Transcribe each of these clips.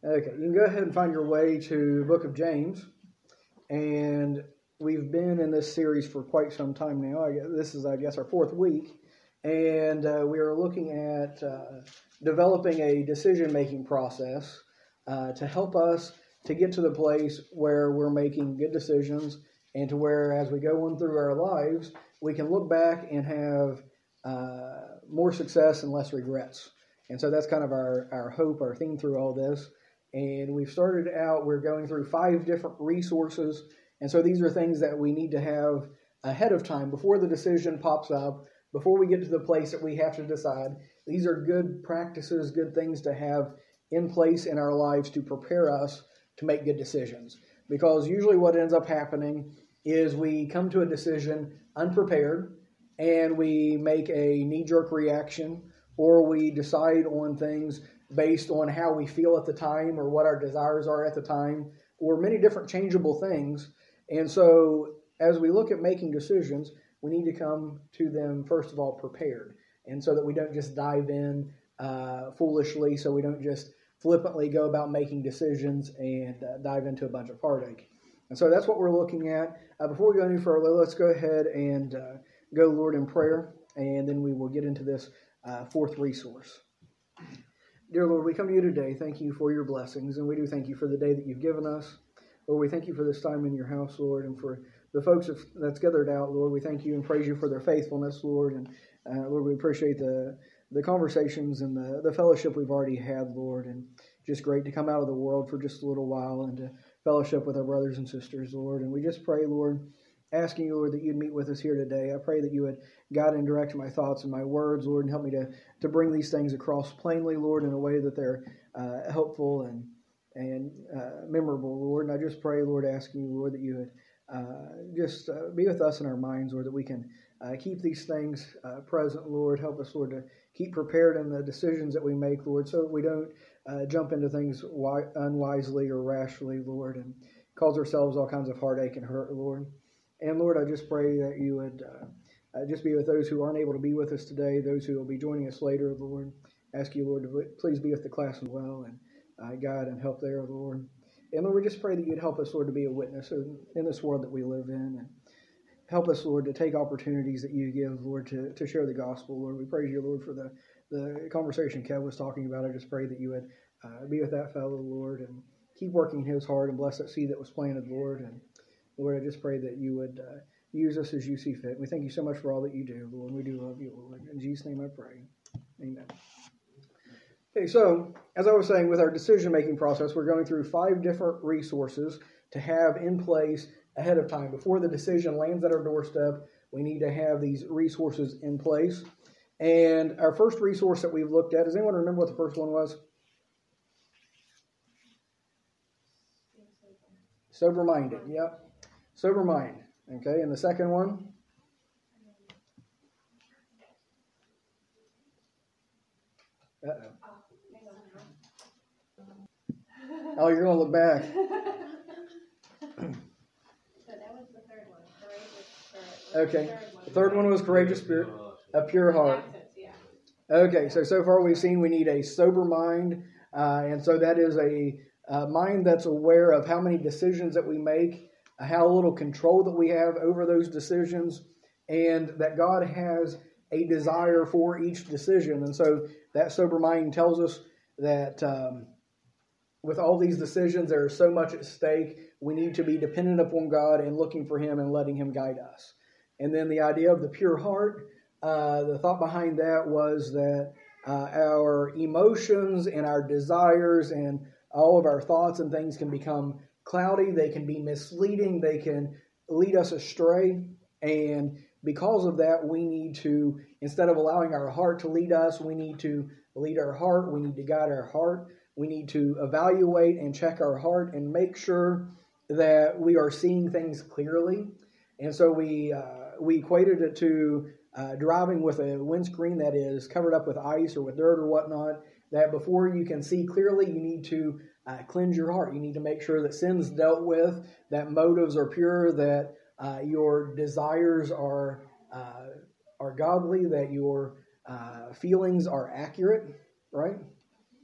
Okay, you can go ahead and find your way to the book of James. And we've been in this series for quite some time now. This is, I guess, our fourth week. And we are looking at developing a decision-making process to help us to get to the place where we're making good decisions and to where, as we go on through our lives, we can look back and have more success and less regrets. And so that's kind of our hope, our theme through all this. And we've started out, we're going through 5 different resources. And so these are things that we need to have ahead of time before the decision pops up, before we get to the place that we have to decide. These are good practices, good things to have in place in our lives to prepare us to make good decisions. Because usually what ends up happening is we come to a decision unprepared and we make a knee-jerk reaction, or we decide on things based on how we feel at the time or what our desires are at the time, or many different changeable things. And so as we look at making decisions, we need to come to them, first of all, prepared. And so that we don't just dive in foolishly, so we don't just flippantly go about making decisions and dive into a bunch of heartache. And so that's what we're looking at. Before we go any further, let's go ahead and go, Lord, in prayer, and then we will get into this fourth resource. Dear Lord, we come to you today. Thank you for your blessings, and we do thank you for the day that you've given us. Lord, we thank you for this time in your house, Lord, and for the folks that's gathered out, Lord. We thank you and praise you for their faithfulness, Lord. And Lord, we appreciate the conversations and the fellowship we've already had, Lord. And just great to come out of the world for just a little while and to fellowship with our brothers and sisters, Lord. And we just pray, Lord, asking you, Lord, that you'd meet with us here today. I pray that you would guide and direct my thoughts and my words, Lord, and help me to bring these things across plainly, Lord, in a way that they're helpful and memorable, Lord. And I just pray, Lord, asking you, Lord, that you would just be with us in our minds, Lord, that we can keep these things present, Lord. Help us, Lord, to keep prepared in the decisions that we make, Lord, so that we don't jump into things unwisely or rashly, Lord, and cause ourselves all kinds of heartache and hurt, Lord. And Lord, I just pray that you would just be with those who aren't able to be with us today, those who will be joining us later, Lord. Ask you, Lord, to please be with the class as well and guide and help there, Lord. And Lord, we just pray that you'd help us, Lord, to be a witness in this world that we live in. And help us, Lord, to take opportunities that you give, Lord, to share the gospel, Lord. We praise you, Lord, for the conversation Kev was talking about. I just pray that you would be with that fellow, Lord, and keep working in his heart and bless that seed that was planted, Lord. And Lord, I just pray that you would use us as you see fit. We thank you so much for all that you do, Lord. We do love you, Lord. In Jesus' name I pray. Amen. Okay, so as I was saying, with our decision-making process, we're going through 5 different resources to have in place ahead of time. Before the decision lands at our doorstep, we need to have these resources in place. And our first resource that we've looked at, does anyone remember what the first one was? Sober-minded, yep. Sober mind. Okay, and the second one? Uh-oh. Oh, you're going to look back. Okay, the third one was courageous spirit, a pure heart. Okay, so far we've seen we need a sober mind, and so that is a mind that's aware of how many decisions that we make, how little control that we have over those decisions, and that God has a desire for each decision. And so that sober mind tells us that with all these decisions, there is so much at stake. We need to be dependent upon God and looking for Him and letting Him guide us. And then the idea of the pure heart, the thought behind that was that our emotions and our desires and all of our thoughts and things can become cloudy. They can be misleading. They can lead us astray. And because of that, we need to, instead of allowing our heart to lead us, we need to lead our heart. We need to guide our heart. We need to evaluate and check our heart and make sure that we are seeing things clearly. And so we equated it to driving with a windscreen that is covered up with ice or with dirt or whatnot, that before you can see clearly, you need to cleanse your heart. You need to make sure that sin's dealt with, that motives are pure, that your desires are godly, that your feelings are accurate, right?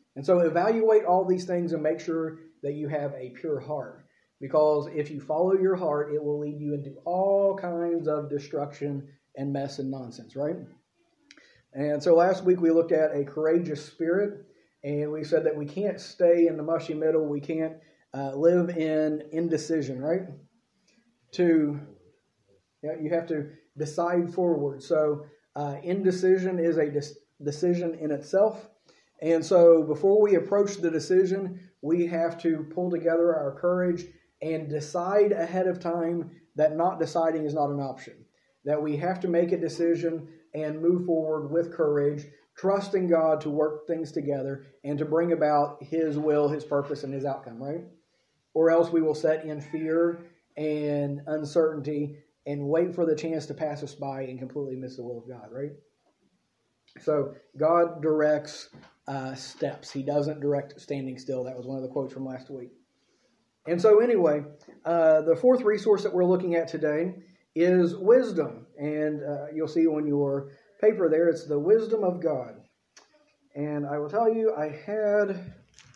And so evaluate all these things and make sure that you have a pure heart. Because if you follow your heart, it will lead you into all kinds of destruction and mess and nonsense, right? And so last week we looked at a courageous spirit, and we said that we can't stay in the mushy middle. We can't live in indecision, right? You have to decide forward. So indecision is a decision in itself. And so before we approach the decision, we have to pull together our courage and decide ahead of time that not deciding is not an option. That we have to make a decision and move forward with courage, trusting God to work things together and to bring about His will, His purpose, and His outcome, right? Or else we will sit in fear and uncertainty and wait for the chance to pass us by and completely miss the will of God, right? So God directs steps. He doesn't direct standing still. That was one of the quotes from last week. And so anyway, the fourth resource that we're looking at today is wisdom. And you'll see on your paper there, it's the wisdom of God. And I will tell you, I had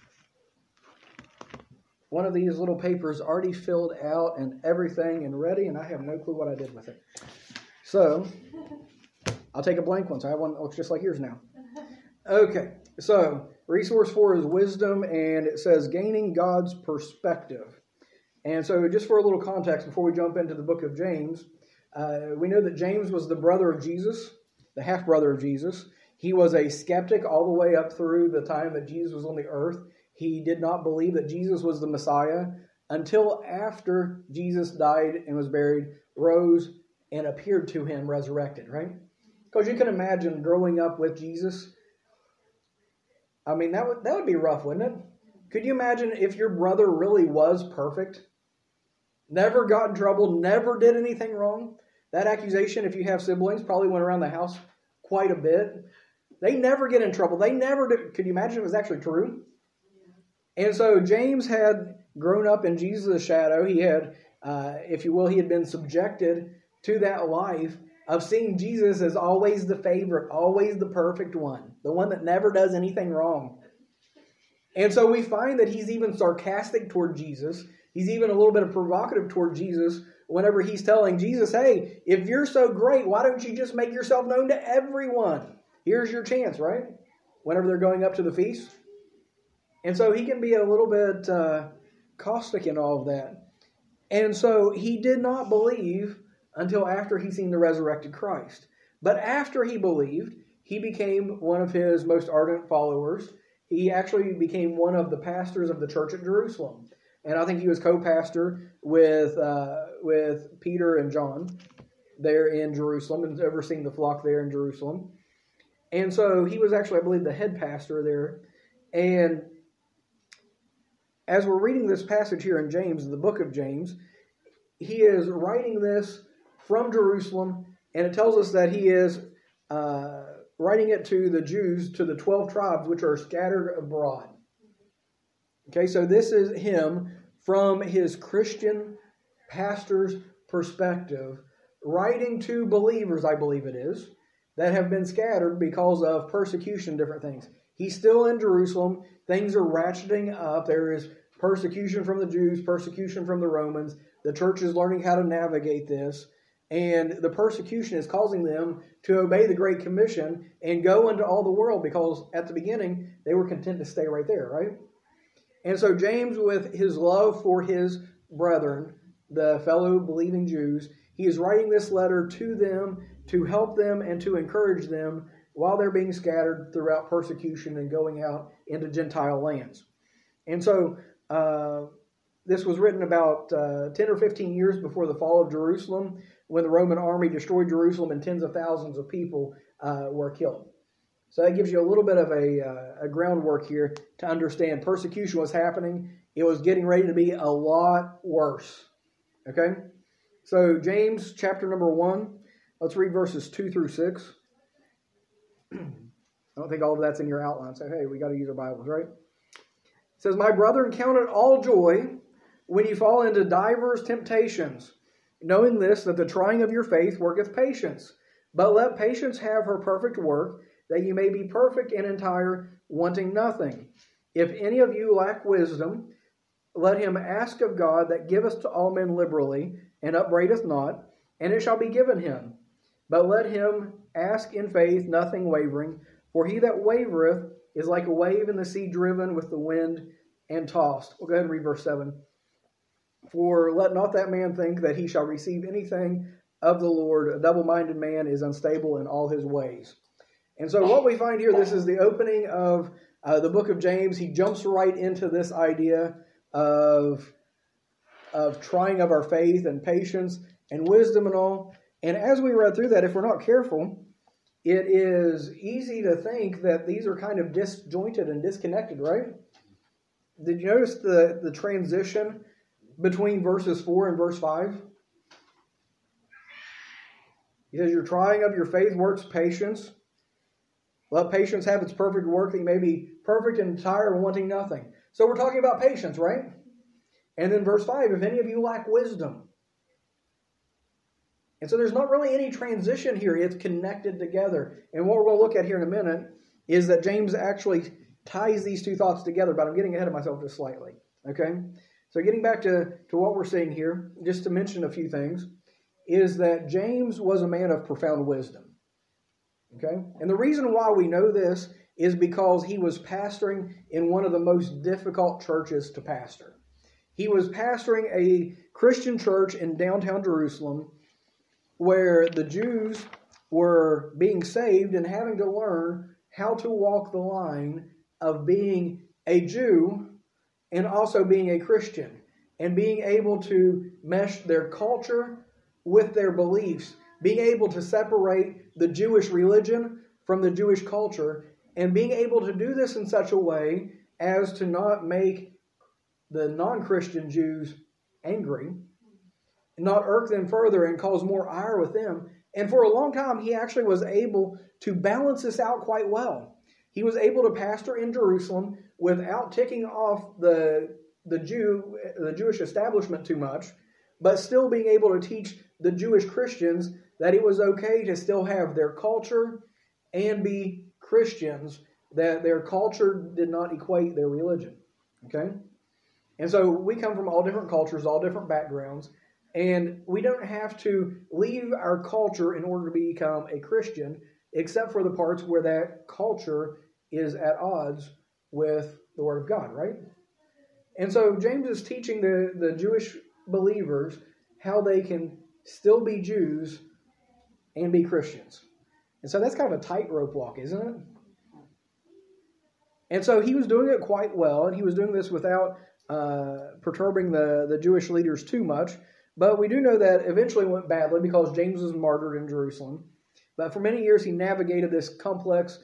one of these little papers already filled out and everything and ready, and I have no clue what I did with it. So I'll take a blank one. So I have one that looks just like yours now. Okay, so resource 4 is wisdom, and it says gaining God's perspective. And so just for a little context before we jump into the book of James, we know that James was the brother of Jesus, the half-brother of Jesus. He was a skeptic all the way up through the time that Jesus was on the earth. He did not believe that Jesus was the Messiah until after Jesus died and was buried, rose, and appeared to him resurrected, right? Because you can imagine growing up with Jesus. I mean, that would be rough, wouldn't it? Could you imagine if your brother really was perfect? Never got in trouble, never did anything wrong? That accusation, if you have siblings, probably went around the house quite a bit. They never get in trouble. They never do. Could you imagine if it was actually true? And so James had grown up in Jesus' shadow. He had, if you will, he had been subjected to that life of seeing Jesus as always the favorite, always the perfect one, the one that never does anything wrong. And so we find that he's even sarcastic toward Jesus. He's even a little bit of provocative toward Jesus whenever he's telling Jesus, hey, if you're so great, why don't you just make yourself known to everyone? Here's your chance, right? Whenever they're going up to the feast. And so he can be a little bit caustic in all of that. And so he did not believe until after he seen the resurrected Christ. But after he believed, he became one of his most ardent followers. He actually became one of the pastors of the church at Jerusalem. And I think he was co-pastor with Peter and John there in Jerusalem and overseeing the flock there in Jerusalem. And so he was actually, I believe, the head pastor there. And as we're reading this passage here in James, the book of James, he is writing this from Jerusalem, and it tells us that he is writing it to the Jews, to the 12 tribes which are scattered abroad. Okay, so this is him from his Christian pastor's perspective, writing to believers, I believe it is, that have been scattered because of persecution, different things. He's still in Jerusalem. Things are ratcheting up. There is persecution from the Jews, persecution from the Romans. The church is learning how to navigate this. And the persecution is causing them to obey the Great Commission and go into all the world, because at the beginning, they were content to stay right there, right? And so James, with his love for his brethren, the fellow believing Jews, he is writing this letter to them to help them and to encourage them while they're being scattered throughout persecution and going out into Gentile lands. And so this was written about 10 or 15 years before the fall of Jerusalem, when the Roman army destroyed Jerusalem and tens of thousands of people were killed. So that gives you a little bit of a groundwork here to understand persecution was happening. It was getting ready to be a lot worse. Okay? So James chapter number 1, let's read verses 2 through 6. I don't think all of that's in your outline, so hey, we got to use our Bibles, right? It says, "My brethren, count it all joy when you fall into divers temptations, knowing this, that the trying of your faith worketh patience. But let patience have her perfect work, that you may be perfect and entire, wanting nothing. If any of you lack wisdom, let him ask of God that giveth to all men liberally, and upbraideth not, and it shall be given him. But let him ask in faith, nothing wavering. For he that wavereth is like a wave in the sea, driven with the wind and tossed. We'll go ahead and read verse 7. For let not that man think that he shall receive anything of the Lord. A double-minded man is unstable in all his ways. And so what we find here, this is the opening of the book of James. He jumps right into this idea of trying of our faith and patience and wisdom and all. And as we read through that, if we're not careful, it is easy to think that these are kind of disjointed and disconnected, right? Did you notice the transition between verses 4 and verse 5? He says, your trying of your faith works patience. Let patience have its perfect work, that you may be perfect and entire, wanting nothing. So we're talking about patience, right? And then verse 5, if any of you lack wisdom. And so there's not really any transition here. It's connected together. And what we're going to look at here in a minute is that James actually ties these two thoughts together, but I'm getting ahead of myself just slightly. Okay? So getting back to what we're seeing here, just to mention a few things, is that James was a man of profound wisdom. Okay? And the reason why we know this is because he was pastoring in one of the most difficult churches to pastor. He was pastoring a Christian church in downtown Jerusalem where the Jews were being saved and having to learn how to walk the line of being a Jew and also being a Christian, and being able to mesh their culture with their beliefs, being able to separate the Jewish religion from the Jewish culture, and being able to do this in such a way as to not make the non-Christian Jews angry, not irk them further and cause more ire with them. And for a long time, he actually was able to balance this out quite well. He was able to pastor in Jerusalem without ticking off the Jewish establishment too much, but still being able to teach the Jewish Christians that it was okay to still have their culture and be Christians, that their culture did not equate their religion. Okay? And so we come from all different cultures, all different backgrounds, and we don't have to leave our culture in order to become a Christian, except for the parts where that culture is at odds with the Word of God, right? And so James is teaching the Jewish believers how they can still be Jews and be Christians. And so that's kind of a tightrope walk, isn't it? And so he was doing it quite well, and he was doing this without perturbing the Jewish leaders too much. But we do know that eventually went badly because James was martyred in Jerusalem. But for many years he navigated this complex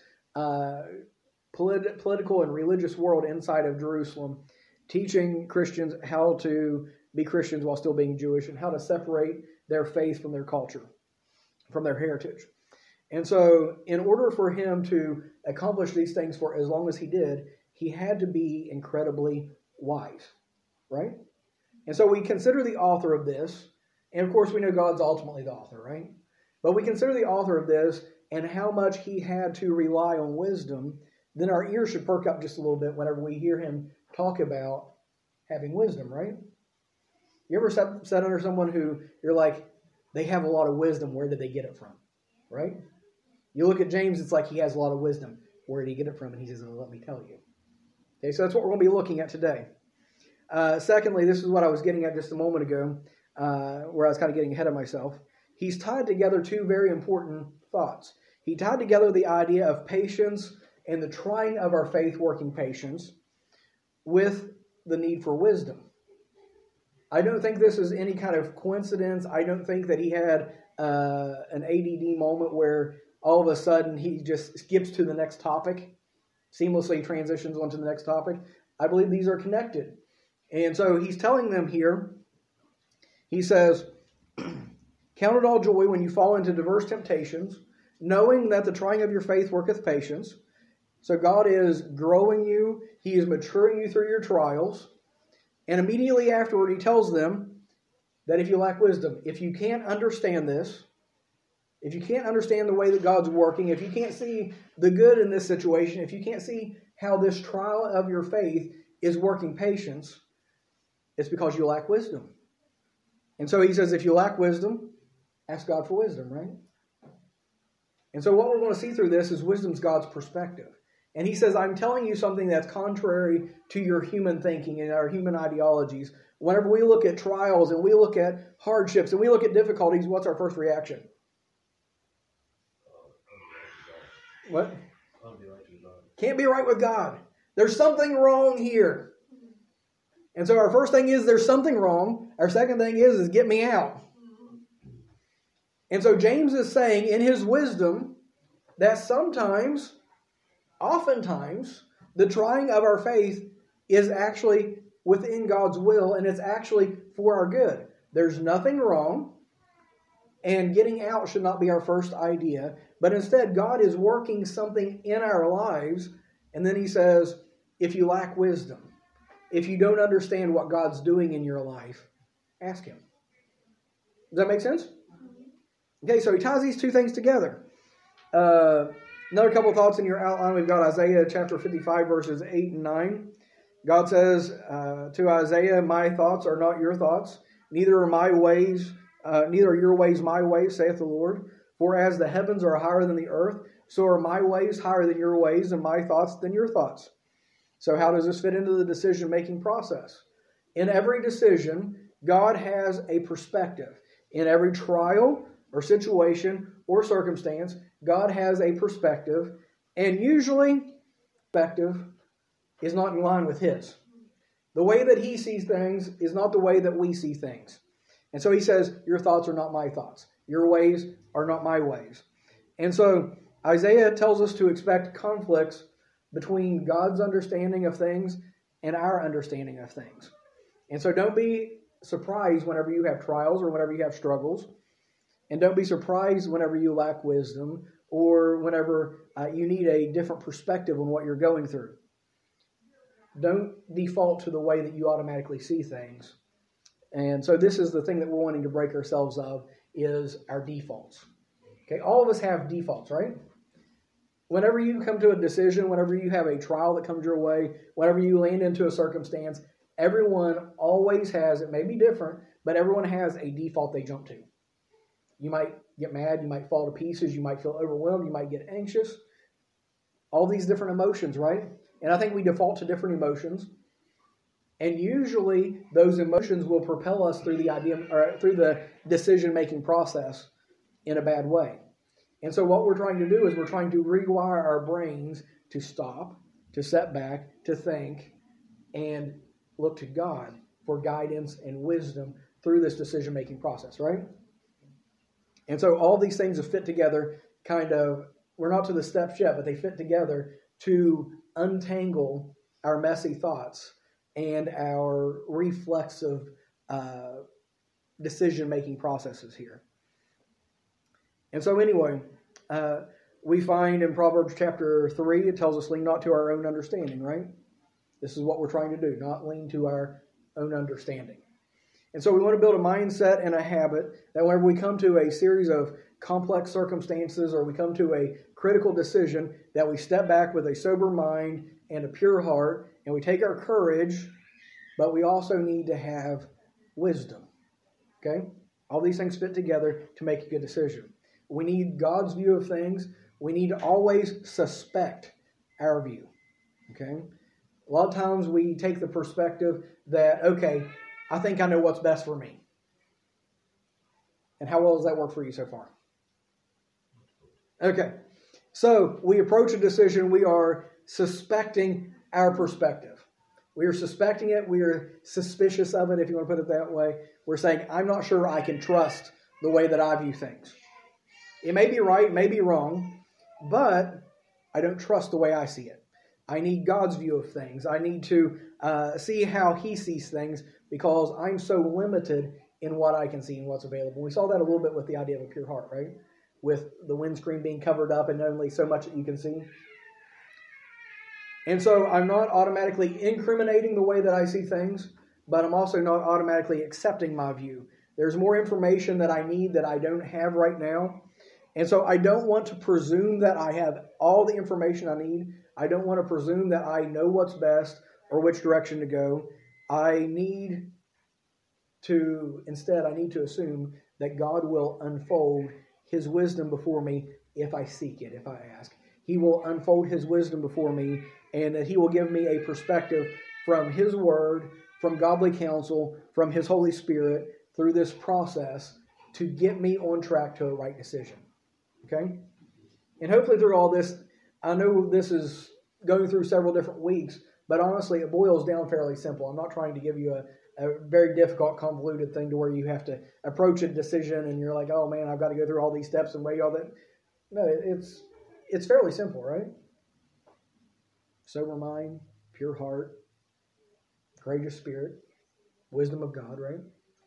political and religious world inside of Jerusalem, teaching Christians how to be Christians while still being Jewish, and how to separate their faith from their culture, from their heritage. And so in order for him to accomplish these things for as long as he did, he had to be incredibly wise, right? And so we consider the author of this, and of course we know God's ultimately the author, right? But we consider the author of this and how much he had to rely on wisdom, then our ears should perk up just a little bit whenever we hear him talk about having wisdom, right? You ever sat under someone who you're like, they have a lot of wisdom, where did they get it from, right? You look at James, it's like he has a lot of wisdom. Where did he get it from? And he says, well, let me tell you. Okay, so that's what we're going to be looking at today. Secondly, this is what I was getting at just a moment ago, where I was kind of getting ahead of myself. He's tied together two very important thoughts. He tied together the idea of patience and the trying of our faith working patience with the need for wisdom. I don't think this is any kind of coincidence. I don't think that he had an ADD moment where all of a sudden he just skips to the next topic, seamlessly transitions onto the next topic. I believe these are connected. And so he's telling them here, he says, count it all joy when you fall into diverse temptations, knowing that the trying of your faith worketh patience. So God is growing you. He is maturing you through your trials. And immediately afterward, he tells them that if you lack wisdom, if you can't understand this, if you can't understand the way that God's working, if you can't see the good in this situation, if you can't see how this trial of your faith is working patience, it's because you lack wisdom. And so he says, if you lack wisdom, ask God for wisdom, right? And so what we're going to see through this is wisdom's God's perspective. And he says, I'm telling you something that's contrary to your human thinking and our human ideologies. Whenever we look at trials and we look at hardships and we look at difficulties, what's our first reaction? What? Can't be right with God. There's something wrong here. And so our first thing is there's something wrong. Our second thing is get me out. And so James is saying in his wisdom that sometimes, oftentimes, the trying of our faith is actually within God's will, and it's actually for our good. There's nothing wrong, and getting out should not be our first idea, but instead God is working something in our lives, and then he says, if you lack wisdom, if you don't understand what God's doing in your life, ask him. Does that make sense? Okay, so he ties these two things together. Another couple of thoughts in your outline. We've got Isaiah chapter 55, verses 8 and 9. God says to Isaiah, my thoughts are not your thoughts, neither are your ways my ways, saith the Lord. For as the heavens are higher than the earth, so are my ways higher than your ways, and my thoughts than your thoughts. So how does this fit into the decision-making process? In every decision, God has a perspective. In every trial or situation or circumstance, God has a perspective, and usually perspective is not in line with his. The way that he sees things is not the way that we see things. And so he says, your thoughts are not my thoughts. Your ways are not my ways. And so Isaiah tells us to expect conflicts between God's understanding of things and our understanding of things. And so don't be surprised whenever you have trials or whenever you have struggles. And don't be surprised whenever you lack wisdom or whenever you need a different perspective on what you're going through. Don't default to the way that you automatically see things. And so this is the thing that we're wanting to break ourselves of, is our defaults. Okay, all of us have defaults, right? Whenever you come to a decision, whenever you have a trial that comes your way, whenever you land into a circumstance, everyone always has, it may be different, but everyone has a default they jump to. You might get mad, you might fall to pieces, you might feel overwhelmed, you might get anxious. All these different emotions, right? And I think we default to different emotions. And usually those emotions will propel us through the decision-making process in a bad way. And so what we're trying to do is we're trying to rewire our brains to stop, to set back, to think, and look to God for guidance and wisdom through this decision-making process, right? And so all these things have fit together we're not to the steps yet, but they fit together to untangle our messy thoughts and our reflexive decision-making processes here. And so anyway, we find in Proverbs chapter 3, it tells us lean not to our own understanding, right? This is what we're trying to do, not lean to our own understanding. And so we want to build a mindset and a habit that whenever we come to a series of complex circumstances or we come to a critical decision, that we step back with a sober mind and a pure heart, and we take our courage, but we also need to have wisdom. Okay? All these things fit together to make a good decision. We need God's view of things. We need to always suspect our view. Okay? A lot of times we take the perspective that, okay, I think I know what's best for me. And how well does that work for you so far? Okay. So we approach a decision, we are suspecting our perspective. We are suspecting it. We are suspicious of it, if you want to put it that way. We're saying, I'm not sure I can trust the way that I view things. It may be right, it may be wrong, but I don't trust the way I see it. I need God's view of things. I need to see how He sees things because I'm so limited in what I can see and what's available. We saw that a little bit with the idea of a pure heart, right? With the windscreen being covered up and only so much that you can see. And so I'm not automatically incriminating the way that I see things, but I'm also not automatically accepting my view. There's more information that I need that I don't have right now. And so I don't want to presume that I have all the information I need. I don't want to presume that I know what's best or which direction to go. Instead, I need to assume that God will unfold His wisdom before me if I seek it, if I ask. He will unfold His wisdom before me, and that He will give me a perspective from His Word, from godly counsel, from His Holy Spirit, through this process to get me on track to a right decision. Okay? And hopefully through all this, I know this is going through several different weeks, but honestly, it boils down fairly simple. I'm not trying to give you a very difficult, convoluted thing to where you have to approach a decision and you're like, oh man, I've got to go through all these steps and weigh all that. No, it's fairly simple, right? Sober mind, pure heart, courageous spirit, wisdom of God, right?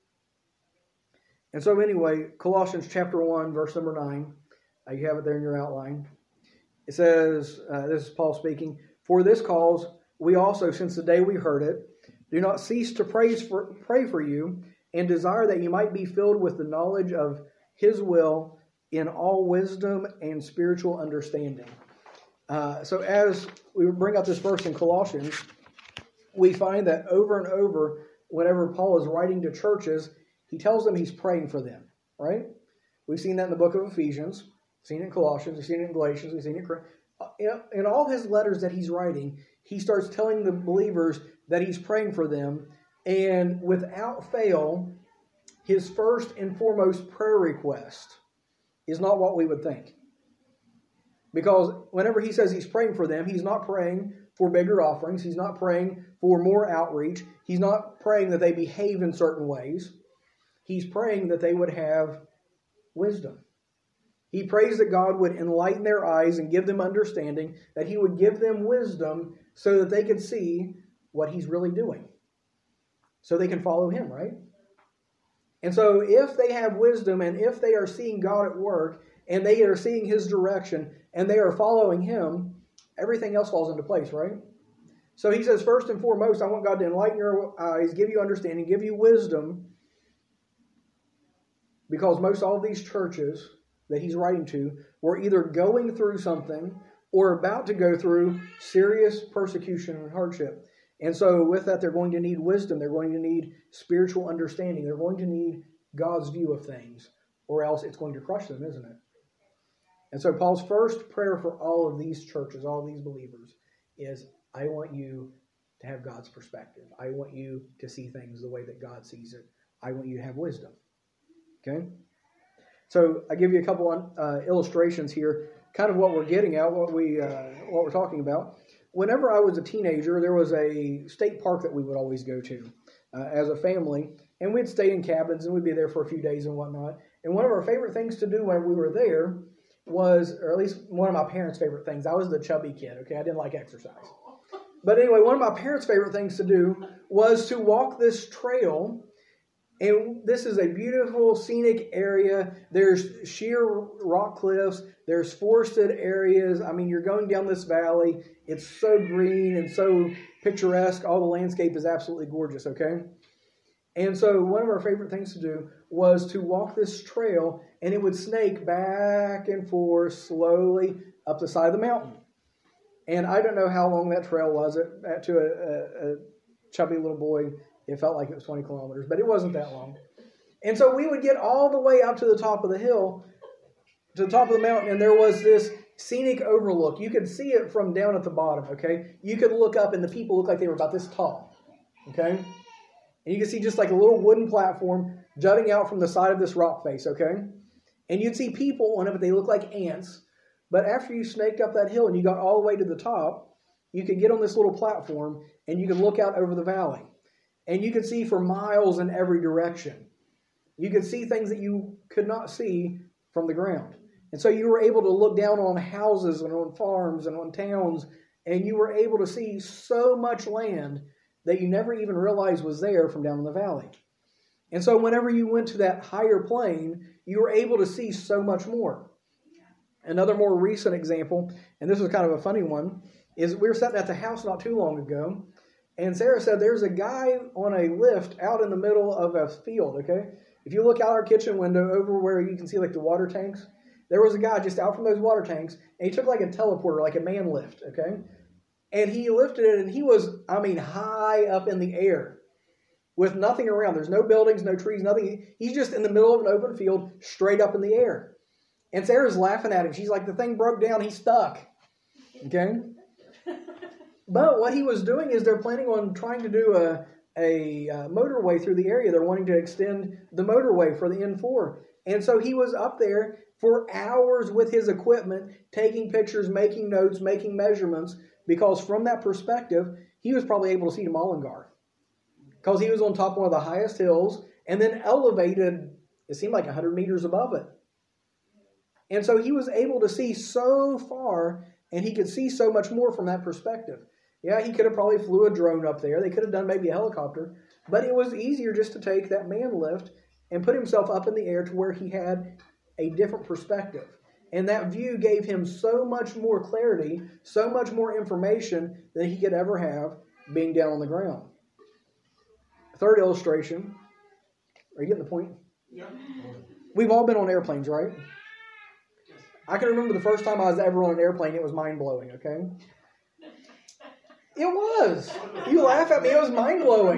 And so anyway, Colossians chapter 1, verse number 9, you have it there in your outline. It says, this is Paul speaking, "For this cause we also, since the day we heard it, do not cease to pray for you and desire that you might be filled with the knowledge of His will in all wisdom and spiritual understanding." So as we bring out this verse in Colossians, we find that over and over, whenever Paul is writing to churches, he tells them he's praying for them, right? We've seen that in the book of Ephesians, we've seen it in Colossians, we've seen it in Galatians, we've seen it in all his letters that he's writing. He starts telling the believers that he's praying for them, and without fail, his first and foremost prayer request is not what we would think. Because whenever he says he's praying for them, he's not praying for bigger offerings. He's not praying for more outreach. He's not praying that they behave in certain ways. He's praying that they would have wisdom. He prays that God would enlighten their eyes and give them understanding, that He would give them wisdom so that they could see what He's really doing, so they can follow Him, right? And so if they have wisdom and if they are seeing God at work and they are seeing His direction and they are following Him, everything else falls into place, right? So he says, first and foremost, I want God to enlighten your eyes, give you understanding, give you wisdom, because most all of these churches that he's writing to were either going through something or about to go through serious persecution and hardship. And so with that, they're going to need wisdom. They're going to need spiritual understanding. They're going to need God's view of things, or else it's going to crush them, isn't it? And so Paul's first prayer for all of these churches, all of these believers, is, I want you to have God's perspective. I want you to see things the way that God sees it. I want you to have wisdom. Okay? So I give you a couple illustrations here, kind of what we're getting at, what we're talking about. Whenever I was a teenager, there was a state park that we would always go to as a family, and we'd stay in cabins, and we'd be there for a few days and whatnot. And one of our favorite things to do when we were there was, or at least one of my parents' favorite things, I was the chubby kid, okay? I didn't like exercise. But anyway, one of my parents' favorite things to do was to walk this trail. And this is a beautiful scenic area. There's sheer rock cliffs. There's forested areas. I mean, you're going down this valley. It's so green and so picturesque. All the landscape is absolutely gorgeous, okay? And so one of our favorite things to do was to walk this trail, and it would snake back and forth slowly up the side of the mountain. And I don't know how long that trail was. To a chubby little boy, it felt like it was 20 kilometers, but it wasn't that long. And so we would get all the way up to the top of the hill, to the top of the mountain, and there was this scenic overlook. You could see it from down at the bottom, okay? You could look up, and the people looked like they were about this tall, okay? And you could see just like a little wooden platform jutting out from the side of this rock face, okay? And you'd see people on it, but they looked like ants. But after you snaked up that hill and you got all the way to the top, you could get on this little platform, and you could look out over the valley. And you could see for miles in every direction. You could see things that you could not see from the ground. And so you were able to look down on houses and on farms and on towns, and you were able to see so much land that you never even realized was there from down in the valley. And so whenever you went to that higher plane, you were able to see so much more. Another more recent example, and this was kind of a funny one, is we were sitting at the house not too long ago, and Sarah said there's a guy on a lift out in the middle of a field, okay? If you look out our kitchen window over where you can see like the water tanks, there was a guy just out from those water tanks, and he took like a teleporter, like a man lift, okay? And he lifted it, and he was, high up in the air with nothing around. There's no buildings, no trees, nothing. He's just in the middle of an open field, straight up in the air. And Sarah's laughing at him. She's like, the thing broke down. He's stuck. Okay? But what he was doing is they're planning on trying to do a motorway through the area. They're wanting to extend the motorway for the N4. And so he was up there for hours with his equipment, taking pictures, making notes, making measurements, because from that perspective, he was probably able to see to Mullingar. Because he was on top of one of the highest hills and then elevated, it seemed like 100 meters above it. And so he was able to see so far, and he could see so much more from that perspective. Yeah, he could have probably flew a drone up there. They could have done maybe a helicopter. But it was easier just to take that man lift and put himself up in the air to where he had a different perspective. And that view gave him so much more clarity, so much more information than he could ever have being down on the ground. Third illustration. Are you getting the point? Yeah. We've all been on airplanes, right? I can remember the first time I was ever on an airplane. It was mind-blowing, okay? It was. You laugh at me. It was mind-blowing.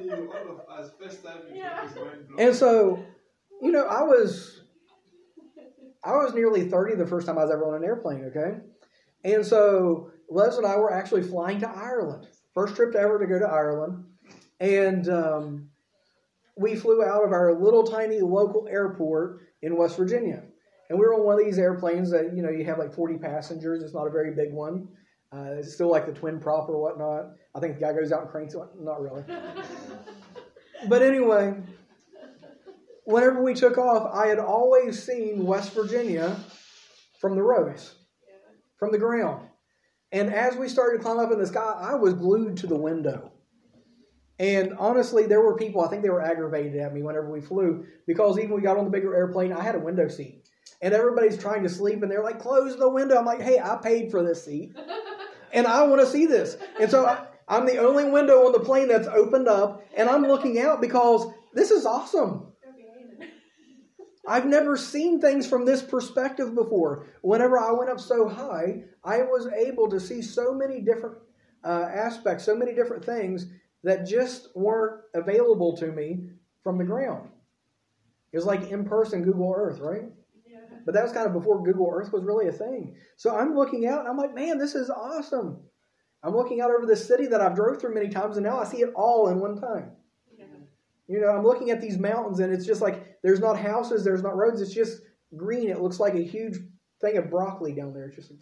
And so, I was nearly 30 the first time I was ever on an airplane, okay? And so Les and I were actually flying to Ireland. First trip ever to go to Ireland. And we flew out of our little tiny local airport in West Virginia. And we were on one of these airplanes that, you have like 40 passengers. It's not a very big one. It's still like the twin prop or whatnot. I think the guy goes out and cranks it. Not really. But anyway, whenever we took off, I had always seen West Virginia from the roads, from the ground. And as we started to climb up in the sky, I was glued to the window. And honestly, there were people, I think they were aggravated at me whenever we flew, because even when we got on the bigger airplane, I had a window seat. And everybody's trying to sleep, and they're like, close the window. I'm like, hey, I paid for this seat, and I want to see this. And so I'm the only window on the plane that's opened up, and I'm looking out because this is awesome. I've never seen things from this perspective before. Whenever I went up so high, I was able to see so many different aspects, so many different things that just weren't available to me from the ground. It was like in-person Google Earth, right? Yeah. But that was kind of before Google Earth was really a thing. So I'm looking out, and I'm like, man, this is awesome. I'm looking out over this city that I've drove through many times, and now I see it all in one time. Yeah. I'm looking at these mountains, and it's just like, there's not houses, there's not roads, it's just green. It looks like a huge thing of broccoli down there. It's just...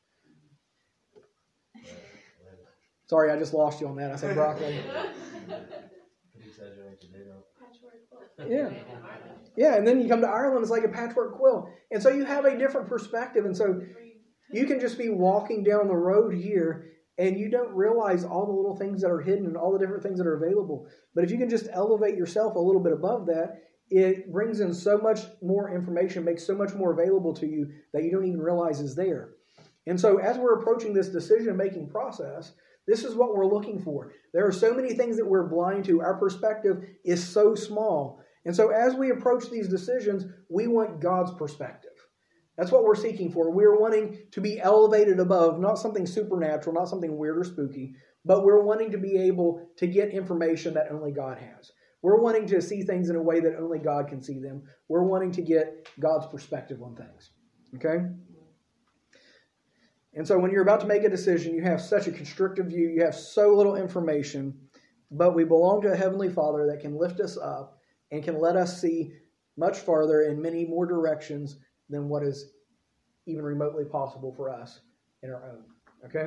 Sorry, I just lost you on that. I said broccoli. Yeah. Yeah, and then you come to Ireland, it's like a patchwork quilt. And so you have a different perspective. And so you can just be walking down the road here, and you don't realize all the little things that are hidden and all the different things that are available. But if you can just elevate yourself a little bit above that, it brings in so much more information, makes so much more available to you that you don't even realize is there. And so as we're approaching this decision-making process, this is what we're looking for. There are so many things that we're blind to. Our perspective is so small. And so as we approach these decisions, we want God's perspective. That's what we're seeking for. We're wanting to be elevated above, not something supernatural, not something weird or spooky, but we're wanting to be able to get information that only God has. We're wanting to see things in a way that only God can see them. We're wanting to get God's perspective on things. Okay? And so when you're about to make a decision, you have such a constrictive view, you have so little information, but we belong to a Heavenly Father that can lift us up and can let us see much farther in many more directions than what is even remotely possible for us in our own. Okay?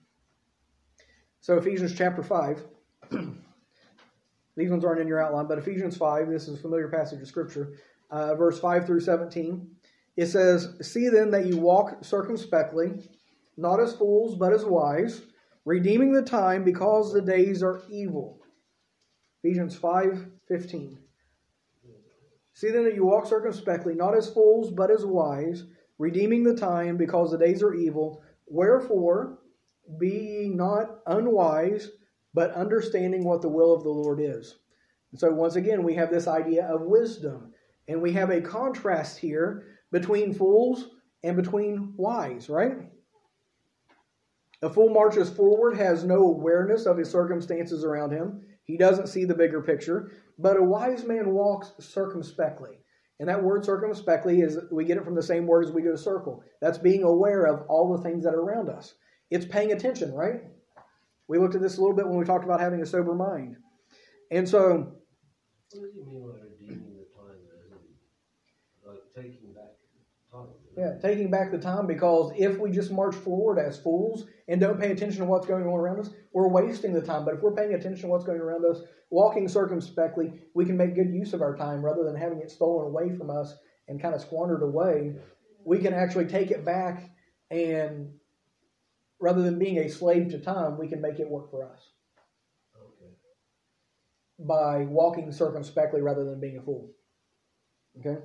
So Ephesians chapter 5. These ones aren't in your outline, but Ephesians 5, this is a familiar passage of Scripture, verse 5 through 17. It says, "See then that you walk circumspectly, not as fools, but as wise, redeeming the time because the days are evil." Ephesians 5:15. "See then that you walk circumspectly, not as fools, but as wise, redeeming the time because the days are evil. Wherefore, be ye not unwise, but understanding what the will of the Lord is." And so once again, we have this idea of wisdom. And we have a contrast here between fools and between wise, right? A fool marches forward, has no awareness of his circumstances around him. He doesn't see the bigger picture. But a wise man walks circumspectly. And that word circumspectly is, we get it from the same word as we go circle. That's being aware of all the things that are around us. It's paying attention, right? We looked at this a little bit when we talked about having a sober mind. And so, what do you mean by redeeming the time? Like taking back time? Yeah, taking back the time, because if we just march forward as fools and don't pay attention to what's going on around us, we're wasting the time. But if we're paying attention to what's going around us, walking circumspectly, we can make good use of our time rather than having it stolen away from us and kind of squandered away. We can actually take it back, and rather than being a slave to time, we can make it work for us. Okay. By walking circumspectly rather than being a fool. Okay?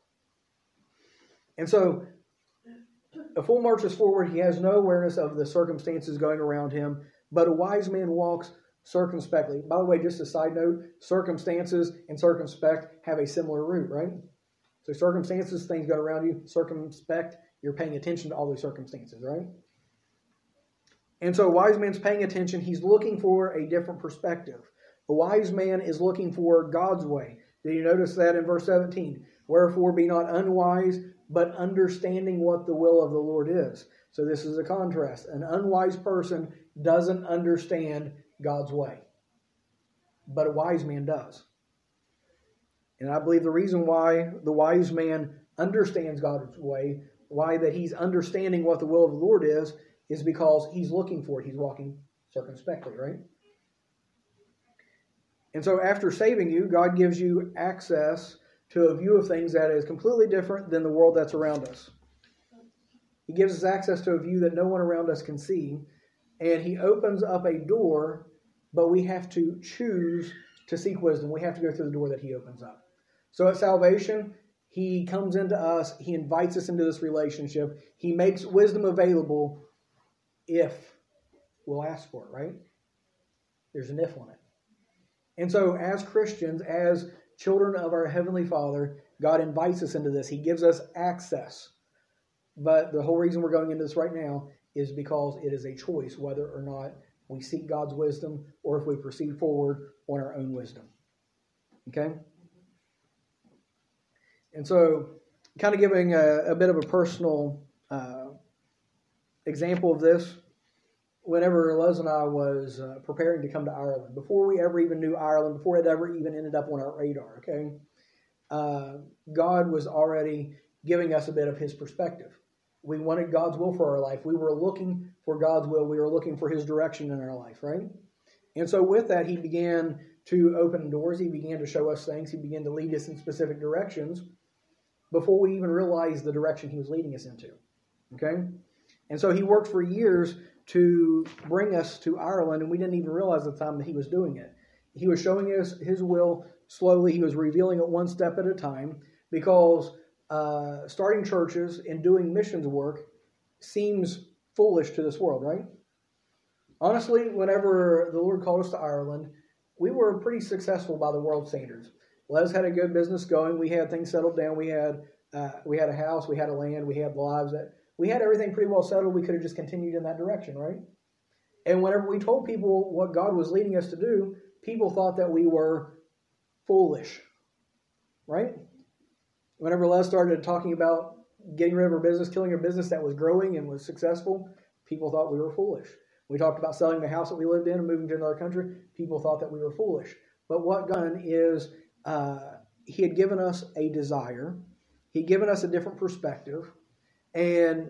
And so, a fool marches forward. He has no awareness of the circumstances going around him, but a wise man walks circumspectly. By the way, just a side note, circumstances and circumspect have a similar root, right? So circumstances, things going around you. Circumspect, you're paying attention to all these circumstances, right? And so a wise man's paying attention. He's looking for a different perspective. A wise man is looking for God's way. Did you notice that in verse 17? Wherefore be not unwise, but understanding what the will of the Lord is. So this is a contrast. An unwise person doesn't understand God's way, but a wise man does. And I believe the reason why the wise man understands God's way, why that he's understanding what the will of the Lord is because he's looking for it. He's walking circumspectly, right? And so after saving you, God gives you access to a view of things that is completely different than the world that's around us. He gives us access to a view that no one around us can see, and he opens up a door, but we have to choose to seek wisdom. We have to go through the door that he opens up. So at salvation, he comes into us, he invites us into this relationship, he makes wisdom available if we'll ask for it, right? There's an if on it. And so as Christians, as children of our Heavenly Father, God invites us into this. He gives us access. But the whole reason we're going into this right now is because it is a choice whether or not we seek God's wisdom or if we proceed forward on our own wisdom. Okay? And so, kind of giving a bit of a personal example of this, whenever Les and I was preparing to come to Ireland, before we ever even knew Ireland, before it ever even ended up on our radar, okay, God was already giving us a bit of his perspective. We wanted God's will for our life. We were looking for God's will. We were looking for his direction in our life, right? And so with that, he began to open doors. He began to show us things. He began to lead us in specific directions before we even realized the direction he was leading us into, okay? And so he worked for years to bring us to Ireland, and we didn't even realize at the time that he was doing it. He was showing us his will slowly. He was revealing it one step at a time, because starting churches and doing missions work seems foolish to this world, right? Honestly, whenever the Lord called us to Ireland, we were pretty successful by the world standards. Les had a good business going. We had things settled down. We had a house. We had a land. We had lives. We had everything pretty well settled. We could have just continued in that direction, right? And whenever we told people what God was leading us to do, people thought that we were foolish, right? Whenever Les started talking about getting rid of our business, killing a business that was growing and was successful, people thought we were foolish. We talked about selling the house that we lived in and moving to another country. People thought that we were foolish. But what God done is he had given us a desire. He'd given us a different perspective. And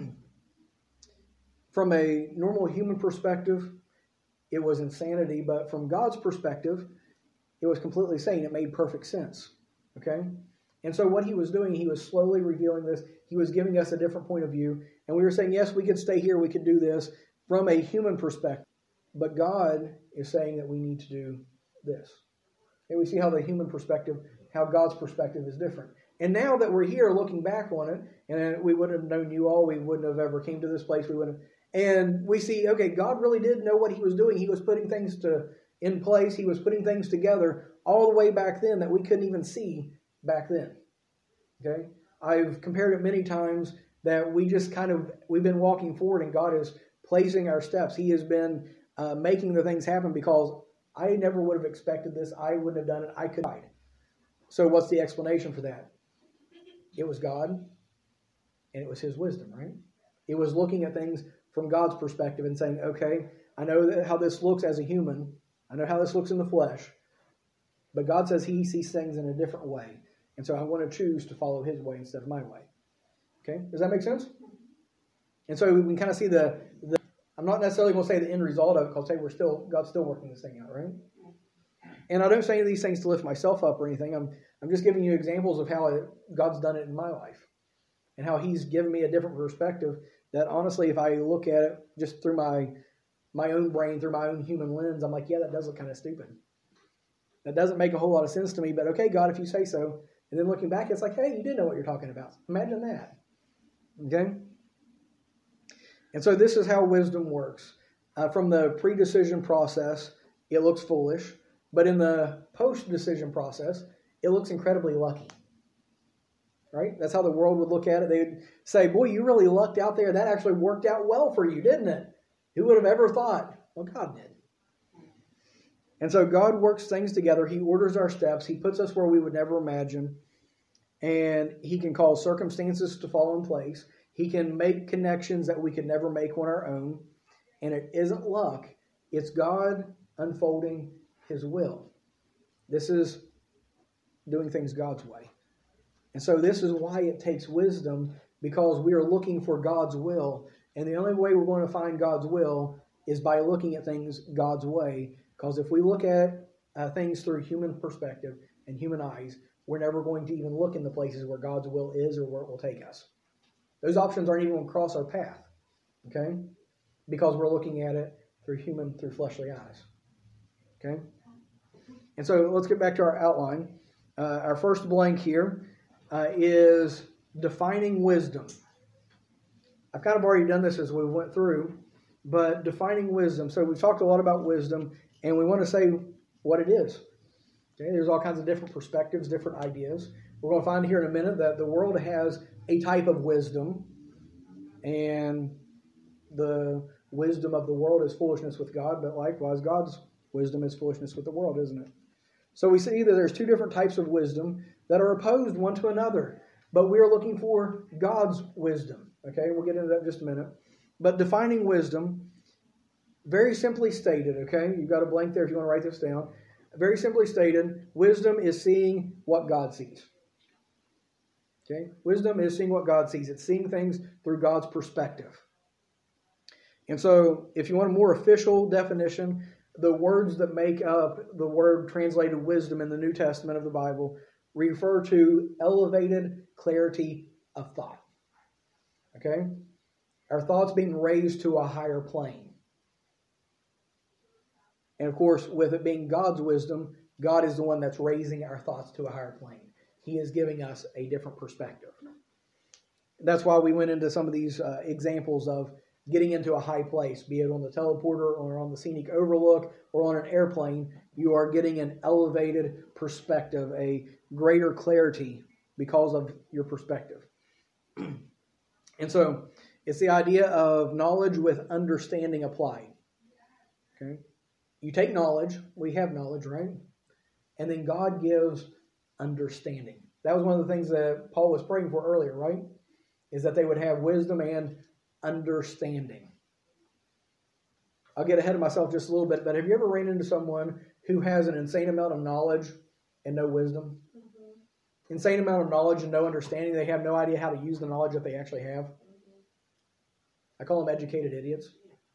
from a normal human perspective, it was insanity. But from God's perspective, it was completely sane. It made perfect sense. Okay? And so what he was doing, he was slowly revealing this. He was giving us a different point of view. And we were saying, yes, we could stay here. We could do this from a human perspective. But God is saying that we need to do this. And we see how the human perspective, how God's perspective is different. And now that we're here looking back on it, and we wouldn't have known you all, we wouldn't have ever came to this place, and we see, okay, God really did know what he was doing. He was putting things in place. He was putting things together all the way back then that we couldn't even see back then. Okay? I've compared it many times that we've been walking forward and God has placing our steps. He has been making the things happen because I never would have expected this. I wouldn't have done it. I could have died. So what's the explanation for that? It was God, and it was His wisdom, right? It was looking at things from God's perspective and saying, okay, I know how this looks as a human. I know how this looks in the flesh. But God says He sees things in a different way. And so I want to choose to follow His way instead of my way. Okay? Does that make sense? And so we can kind of see the I'm not necessarily going to say the end result of it, because God's still working this thing out, right? And I don't say these things to lift myself up or anything. I'm just giving you examples of how God's done it in my life. And how He's given me a different perspective that honestly, if I look at it just through my own brain, through my own human lens, I'm like, yeah, that does look kind of stupid. That doesn't make a whole lot of sense to me, but okay, God, if you say so. And then looking back, it's like, hey, you did know what you're talking about. Imagine that. Okay? And so this is how wisdom works. From the pre-decision process, it looks foolish. But in the post-decision process, it looks incredibly lucky. Right? That's how the world would look at it. They would say, boy, you really lucked out there. That actually worked out well for you, didn't it? Who would have ever thought? Well, God did. And so God works things together. He orders our steps. He puts us where we would never imagine. And He can cause circumstances to fall in place. He can make connections that we could never make on our own. And it isn't luck. It's God unfolding His will. This is doing things God's way. And so this is why it takes wisdom, because we are looking for God's will. And the only way we're going to find God's will is by looking at things God's way. Because if we look at things through human perspective and human eyes, we're never going to even look in the places where God's will is or where it will take us. Those options aren't even going to cross our path. Okay? Because we're looking at it through fleshly eyes. Okay? And so let's get back to our outline. Our first blank here is defining wisdom. I've kind of already done this as we went through, but defining wisdom. So we've talked a lot about wisdom, and we want to say what it is. Okay, there's all kinds of different perspectives, different ideas. We're going to find here in a minute that the world has a type of wisdom, and the wisdom of the world is foolishness with God, but likewise God's wisdom is foolishness with the world, isn't it? So we see that there's two different types of wisdom that are opposed one to another, but we are looking for God's wisdom. Okay, we'll get into that in just a minute. But defining wisdom, very simply stated, okay, you've got a blank there if you want to write this down. Very simply stated, wisdom is seeing what God sees. Okay, wisdom is seeing what God sees. It's seeing things through God's perspective. And so, if you want a more official definition, the words that make up the word translated wisdom in the New Testament of the Bible refer to elevated clarity of thought. Okay? Our thoughts being raised to a higher plane. And of course, with it being God's wisdom, God is the one that's raising our thoughts to a higher plane. He is giving us a different perspective. That's why we went into some of these examples of getting into a high place, be it on the teleporter or on the scenic overlook or on an airplane. You are getting an elevated perspective, a greater clarity because of your perspective. And so it's the idea of knowledge with understanding applied. Okay? You take knowledge, we have knowledge, right? And then God gives understanding. That was one of the things that Paul was praying for earlier, right? Is that they would have wisdom and understanding. I'll get ahead of myself just a little bit, but have you ever ran into someone who has an insane amount of knowledge and no wisdom? Mm-hmm. Insane amount of knowledge and no understanding. They have no idea how to use the knowledge that they actually have. Mm-hmm. I call them educated idiots.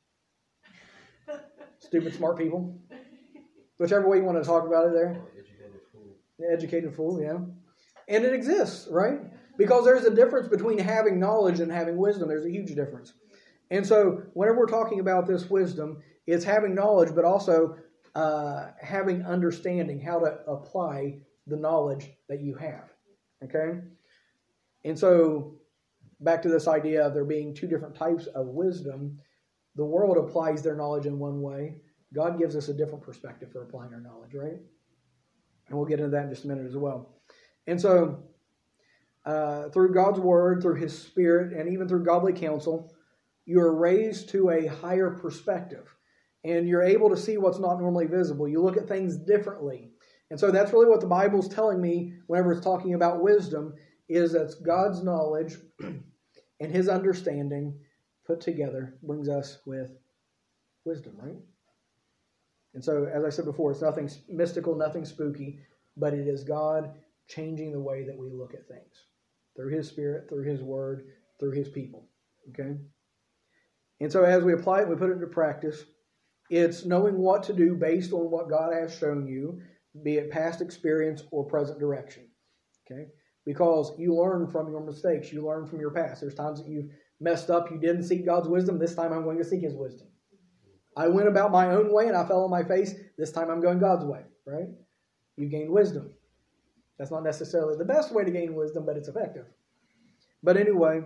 Stupid, smart people. Whichever way you want to talk about it there. Educated fool. Educated fool, yeah. And it exists, right? Because there's a difference between having knowledge and having wisdom. There's a huge difference. And so whenever we're talking about this wisdom, it's having knowledge, but also having understanding, how to apply the knowledge that you have. Okay? And so back to this idea of there being two different types of wisdom. The world applies their knowledge in one way. God gives us a different perspective for applying our knowledge, right? And we'll get into that in just a minute as well. And so through God's Word, through His Spirit, and even through godly counsel, you are raised to a higher perspective. And you're able to see what's not normally visible. You look at things differently. And so that's really what the Bible's telling me whenever it's talking about wisdom, is that God's knowledge and His understanding put together brings us with wisdom, right? And so, as I said before, it's nothing mystical, nothing spooky, but it is God changing the way that we look at things through His Spirit, through His Word, through His people. Okay? And so as we apply it, we put it into practice, it's knowing what to do based on what God has shown you, be it past experience or present direction. Okay? Because you learn from your mistakes. You learn from your past. There's times that you've messed up. You didn't seek God's wisdom. This time I'm going to seek His wisdom. I went about my own way and I fell on my face. This time I'm going God's way. Right? You gain wisdom. That's not necessarily the best way to gain wisdom, but it's effective. But anyway,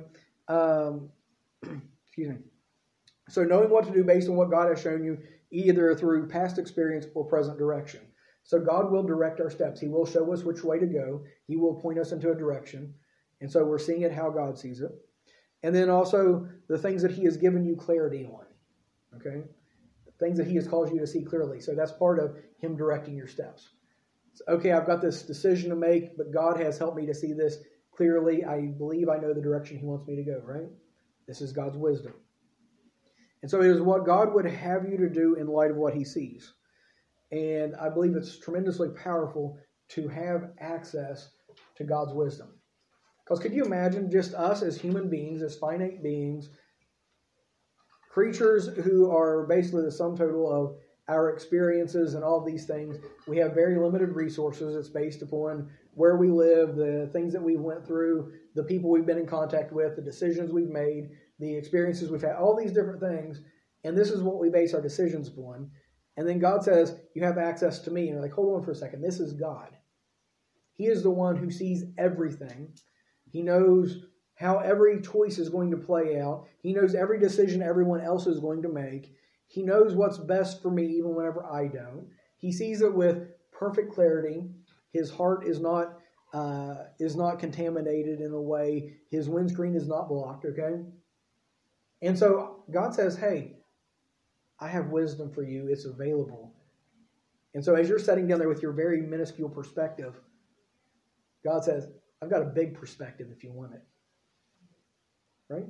excuse me. So knowing what to do based on what God has shown you, either through past experience or present direction. So God will direct our steps. He will show us which way to go. He will point us into a direction. And so we're seeing it how God sees it. And then also the things that He has given you clarity on. Okay? Things that He has caused you to see clearly. So that's part of Him directing your steps. So, okay, I've got this decision to make, but God has helped me to see this clearly. I believe I know the direction He wants me to go, right? This is God's wisdom. And so it is what God would have you to do in light of what He sees. And I believe it's tremendously powerful to have access to God's wisdom. Because could you imagine just us as human beings, as finite beings, creatures who are basically the sum total of our experiences and all these things. We have very limited resources. It's based upon where we live, the things that we went through, the people we've been in contact with, the decisions we've made, the experiences we've had, all these different things. And this is what we base our decisions upon. And then God says, you have access to me. And you're like, hold on for a second. This is God. He is the one who sees everything. He knows how every choice is going to play out. He knows every decision everyone else is going to make. He knows what's best for me even whenever I don't. He sees it with perfect clarity. His heart is not contaminated in a way. His windscreen is not blocked, okay? And so God says, hey, I have wisdom for you. It's available. And so as you're sitting down there with your very minuscule perspective, God says, I've got a big perspective if you want it. Right?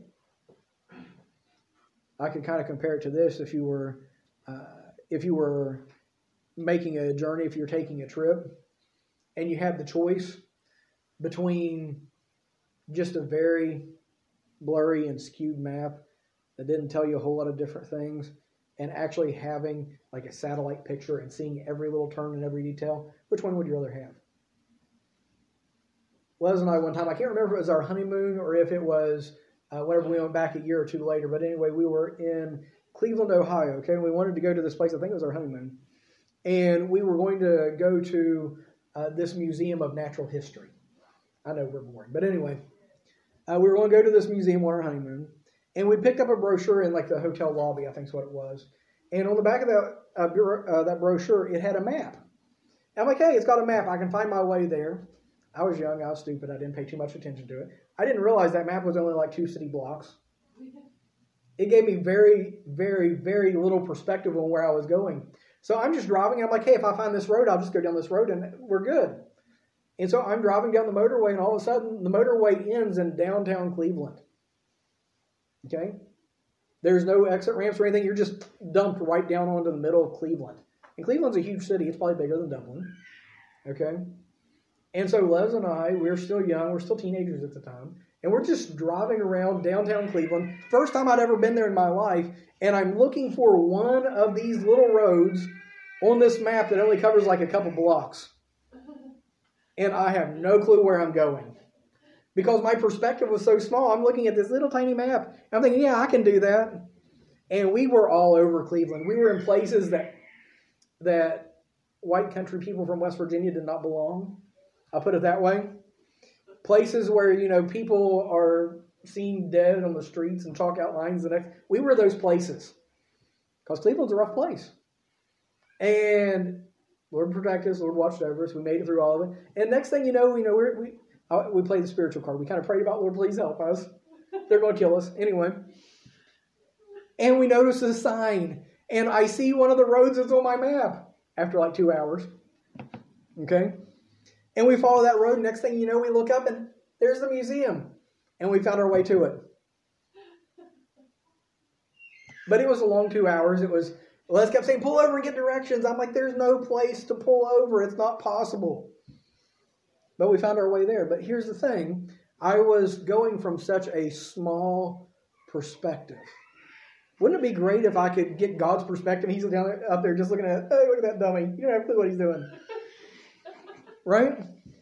I could kind of compare it to this if you were making a journey, if you're taking a trip, and you had the choice between just a very blurry and skewed map that didn't tell you a whole lot of different things, and actually having like a satellite picture and seeing every little turn and every detail, which one would you rather have? Les and I one time, I can't remember if it was our honeymoon or if it was whenever we went back a year or two later, but anyway, we were in Cleveland, Ohio, okay, and we wanted to go to this place, I think it was our honeymoon, and we were going to go to this museum of natural history. I know we're boring, but anyway, we were going to go to this museum on our honeymoon, and we picked up a brochure in like the hotel lobby, I think is what it was, and on the back of that brochure, it had a map. And I'm like, hey, it's got a map, I can find my way there. I was young, I was stupid, I didn't pay too much attention to it. I didn't realize that map was only like 2 city blocks. It gave me very, very, very little perspective on where I was going. So I'm just driving, and I'm like, hey, if I find this road, I'll just go down this road, and we're good. And so I'm driving down the motorway, and all of a sudden, the motorway ends in downtown Cleveland. Okay? There's no exit ramps or anything. You're just dumped right down onto the middle of Cleveland. And Cleveland's a huge city. It's probably bigger than Dublin. Okay? And so Les and I, we're still young, we're still teenagers at the time, and we're just driving around downtown Cleveland. First time I'd ever been there in my life, and I'm looking for one of these little roads on this map that only covers like a couple blocks. And I have no clue where I'm going. Because my perspective was so small, I'm looking at this little tiny map, and I'm thinking, yeah, I can do that. And we were all over Cleveland. We were in places that white country people from West Virginia did not belong. I'll put it that way. Places where, people are seen dead on the streets and chalk out lines. We were those places. Because Cleveland's a rough place. And Lord protect us, Lord watched over us. We made it through all of it. And next thing you know, we played the spiritual card. We kind of prayed about, Lord, please help us. They're going to kill us. Anyway. And we notice a sign. And I see one of the roads that's on my map after like 2 hours. Okay? And we follow that road. Next thing you know, we look up and there's the museum. And we found our way to it. But it was a long 2 hours. Les kept saying, pull over and get directions. I'm like, there's no place to pull over. It's not possible. But we found our way there. But here's the thing. I was going from such a small perspective. Wouldn't it be great if I could get God's perspective? He's down there, up there just looking at, hey, look at that dummy. You don't have a clue what he's doing. Right?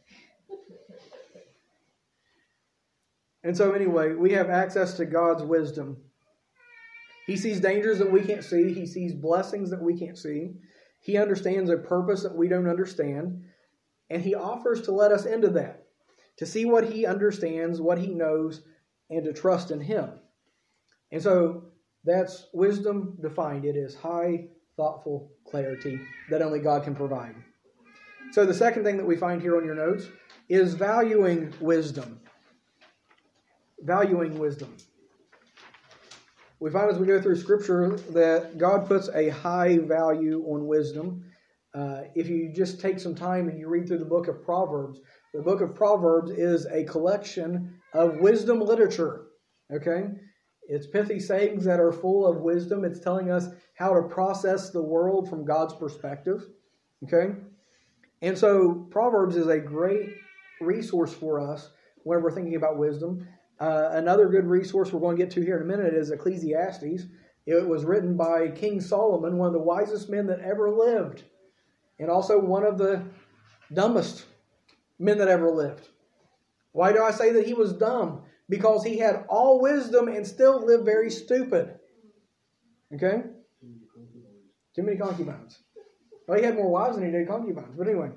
And so anyway, we have access to God's wisdom. He sees dangers that we can't see. He sees blessings that we can't see. He understands a purpose that we don't understand. And he offers to let us into that, to see what he understands, what he knows, and to trust in him. And so that's wisdom defined. It is high, thoughtful clarity that only God can provide. So the second thing that we find here on your notes is valuing wisdom. Valuing wisdom. We find as we go through Scripture that God puts a high value on wisdom. If you just take some time and you read through the book of Proverbs, the book of Proverbs is a collection of wisdom literature. Okay? It's pithy sayings that are full of wisdom. It's telling us how to process the world from God's perspective. Okay? And so Proverbs is a great resource for us when we're thinking about wisdom. Another good resource we're going to get to here in a minute is Ecclesiastes. It was written by King Solomon, one of the wisest men that ever lived, and also one of the dumbest men that ever lived. Why do I say that he was dumb? Because he had all wisdom and still lived very stupid. Okay? Too many concubines. Well, he had more wives than he did concubines. But anyway.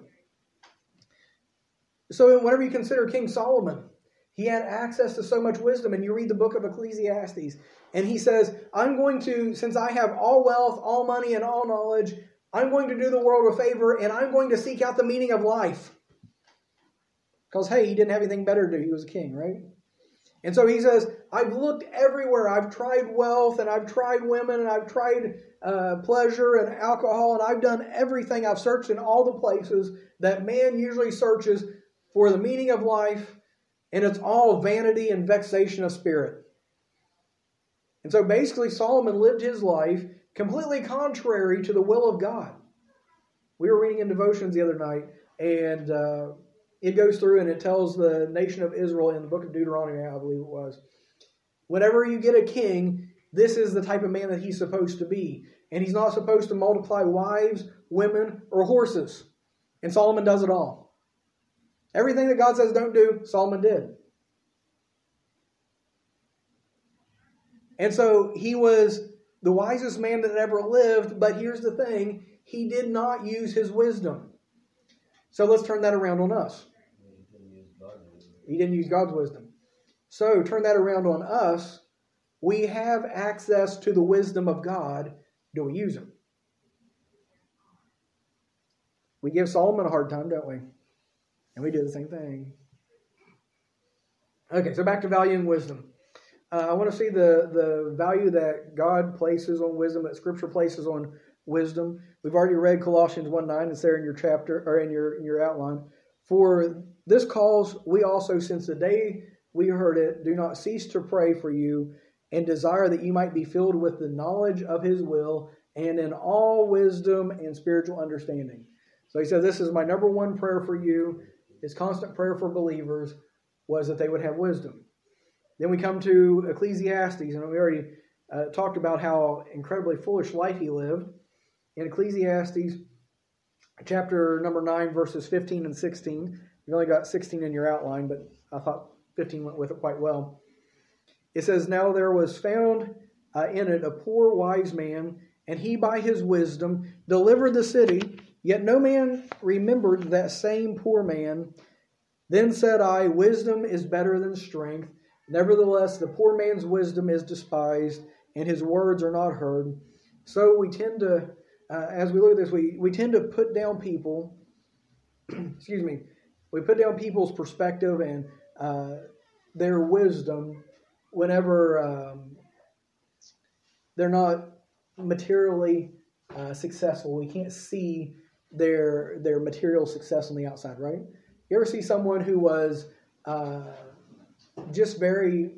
So whenever you consider King Solomon, he had access to so much wisdom. And you read the book of Ecclesiastes. And he says, I'm going to, since I have all wealth, all money, and all knowledge, I'm going to do the world a favor. And I'm going to seek out the meaning of life. Because, hey, he didn't have anything better to do. He was a king, right? And so he says, I've looked everywhere. I've tried wealth, and I've tried women, and I've tried pleasure and alcohol, and I've done everything. I've searched in all the places that man usually searches for the meaning of life, and it's all vanity and vexation of spirit. And so basically Solomon lived his life completely contrary to the will of God. We were reading in devotions the other night, and it goes through and it tells the nation of Israel in the book of Deuteronomy, I believe it was, whenever you get a king, this is the type of man that he's supposed to be. And he's not supposed to multiply wives, women, or horses. And Solomon does it all. Everything that God says don't do, Solomon did. And so he was the wisest man that ever lived, but here's the thing, he did not use his wisdom. So let's turn that around on us. He didn't use God's wisdom. So turn that around on us. We have access to the wisdom of God. Do we use them? We give Solomon a hard time, don't we? And we do the same thing. Okay, so back to valuing wisdom. I want to see the value that God places on wisdom, that Scripture places on wisdom. We've already read Colossians 1:9. It's there in your chapter or in your outline. For this cause we also, since the day we heard it, do not cease to pray for you and desire that you might be filled with the knowledge of His will and in all wisdom and spiritual understanding. So he said, this is my number one prayer for you. His constant prayer for believers was that they would have wisdom. Then we come to Ecclesiastes, and we already talked about how incredibly foolish life he lived. In Ecclesiastes, chapter number 9, verses 15 and 16. You've only got 16 in your outline, but I thought 15 went with it quite well. It says, now there was found in it a poor wise man, and he by his wisdom delivered the city, yet no man remembered that same poor man. Then said I, wisdom is better than strength. Nevertheless, the poor man's wisdom is despised, and his words are not heard. So we tend to, as we look at this, we tend to put down people, excuse me, we put down people's perspective and their wisdom whenever they're not materially successful. We can't see their material success on the outside, right? You ever see someone who was just very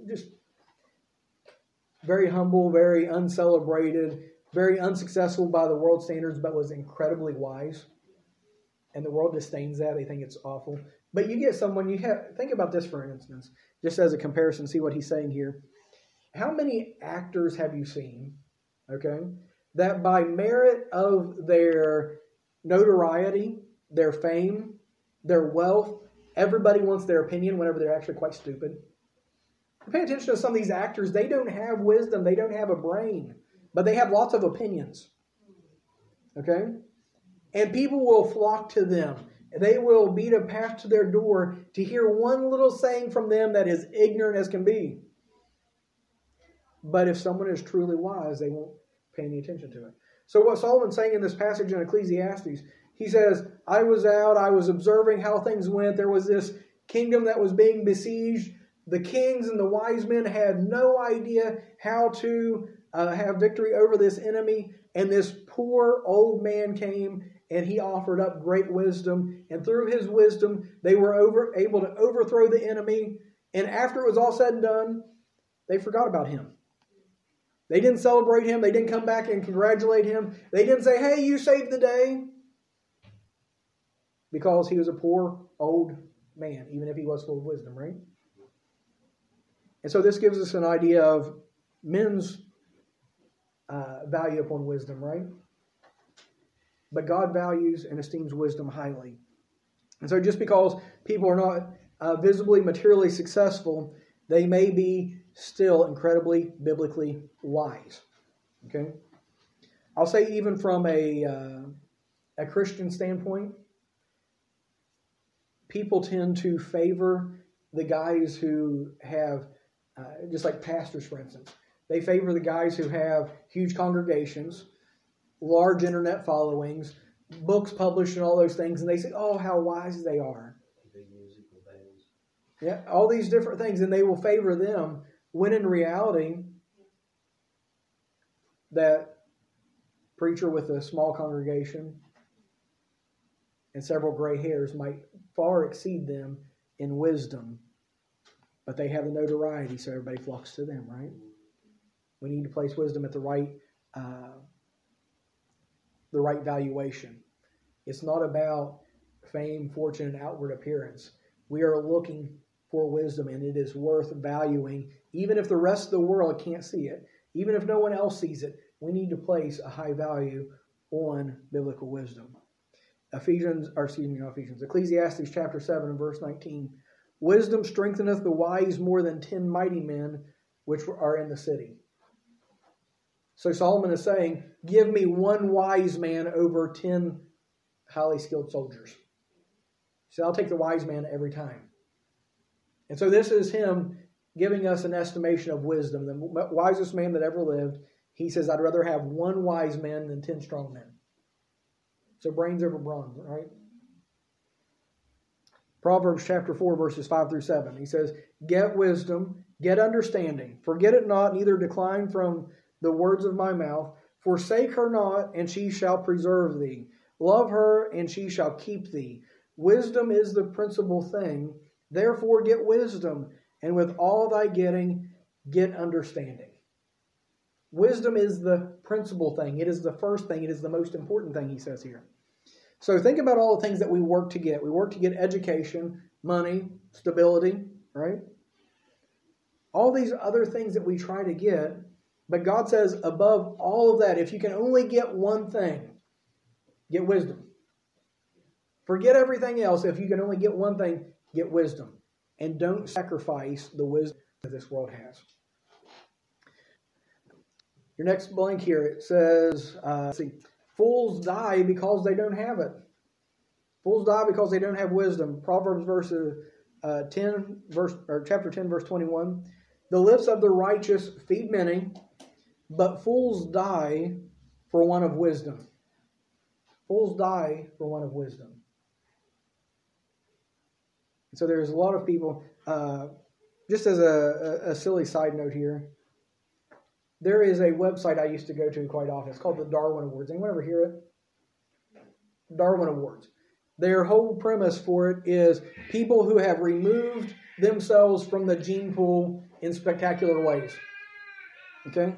humble, very uncelebrated, very unsuccessful by the world standards, but was incredibly wise? And the world disdains that. They think it's awful. But you get someone, think about this for instance, just as a comparison, see what he's saying here. How many actors have you seen, okay, that by merit of their notoriety, their fame, their wealth, everybody wants their opinion whenever they're actually quite stupid? Pay attention to some of these actors. They don't have wisdom. They don't have a brain. But they have lots of opinions. Okay? And people will flock to them. They will beat a path to their door to hear one little saying from them that is ignorant as can be. But if someone is truly wise, they won't pay any attention to it. So what Solomon's saying in this passage in Ecclesiastes, he says, I was observing how things went. There was this kingdom that was being besieged. The kings and the wise men had no idea how to have victory over this enemy. And this poor old man came and he offered up great wisdom. And through his wisdom, they were able to overthrow the enemy. And after it was all said and done, they forgot about him. They didn't celebrate him. They didn't come back and congratulate him. They didn't say, hey, you saved the day. Because he was a poor old man, even if he was full of wisdom, right? And so this gives us an idea of men's value upon wisdom, right? But God values and esteems wisdom highly. And so just because people are not visibly, materially successful, they may be still incredibly biblically wise. Okay? I'll say even from a Christian standpoint, people tend to favor the guys who have, just like pastors, for instance. They favor the guys who have huge congregations, large internet followings, books published and all those things, and they say, oh, how wise they are. Big musical bands. Yeah, all these different things, and they will favor them, when in reality, that preacher with a small congregation and several gray hairs might far exceed them in wisdom, but they have the notoriety, so everybody flocks to them, right? We need to place wisdom at the right valuation. It's not about fame, fortune, and outward appearance. We are looking for wisdom, and it is worth valuing, even if the rest of the world can't see it, even if no one else sees it. We need to place a high value on biblical wisdom. Ecclesiastes chapter 7 and verse 19. Wisdom strengtheneth the wise more than 10 mighty men which are in the city. So Solomon is saying, give me one wise man over 10 highly skilled soldiers. So I'll take the wise man every time. And so this is him giving us an estimation of wisdom. The wisest man that ever lived, he says, I'd rather have one wise man than 10 strong men. So brains over brawn, right? Proverbs chapter 4, verses 5 through 7. He says, get wisdom, get understanding. Forget it not, neither decline from the words of my mouth. Forsake her not, and she shall preserve thee. Love her, and she shall keep thee. Wisdom is the principal thing. Therefore get wisdom, and with all thy getting, get understanding. Wisdom is the principal thing. It is the first thing. It is the most important thing, he says here. So think about all the things that we work to get. We work to get education, money, stability, right? All these other things that we try to get. But God says, above all of that, if you can only get one thing, get wisdom. Forget everything else. If you can only get one thing, get wisdom. And don't sacrifice the wisdom that this world has. Your next blank here, it says, fools die because they don't have it. Fools die because they don't have wisdom. Proverbs chapter 10, verse 21. The lips of the righteous feed many, but fools die for want of wisdom. Fools die for want of wisdom. So there's a lot of people, just as a silly side note here, There is a website I used to go to quite often. It's called the Darwin Awards. Anyone ever hear it? Darwin Awards. Their whole premise for it is people who have removed themselves from the gene pool in spectacular ways. Okay?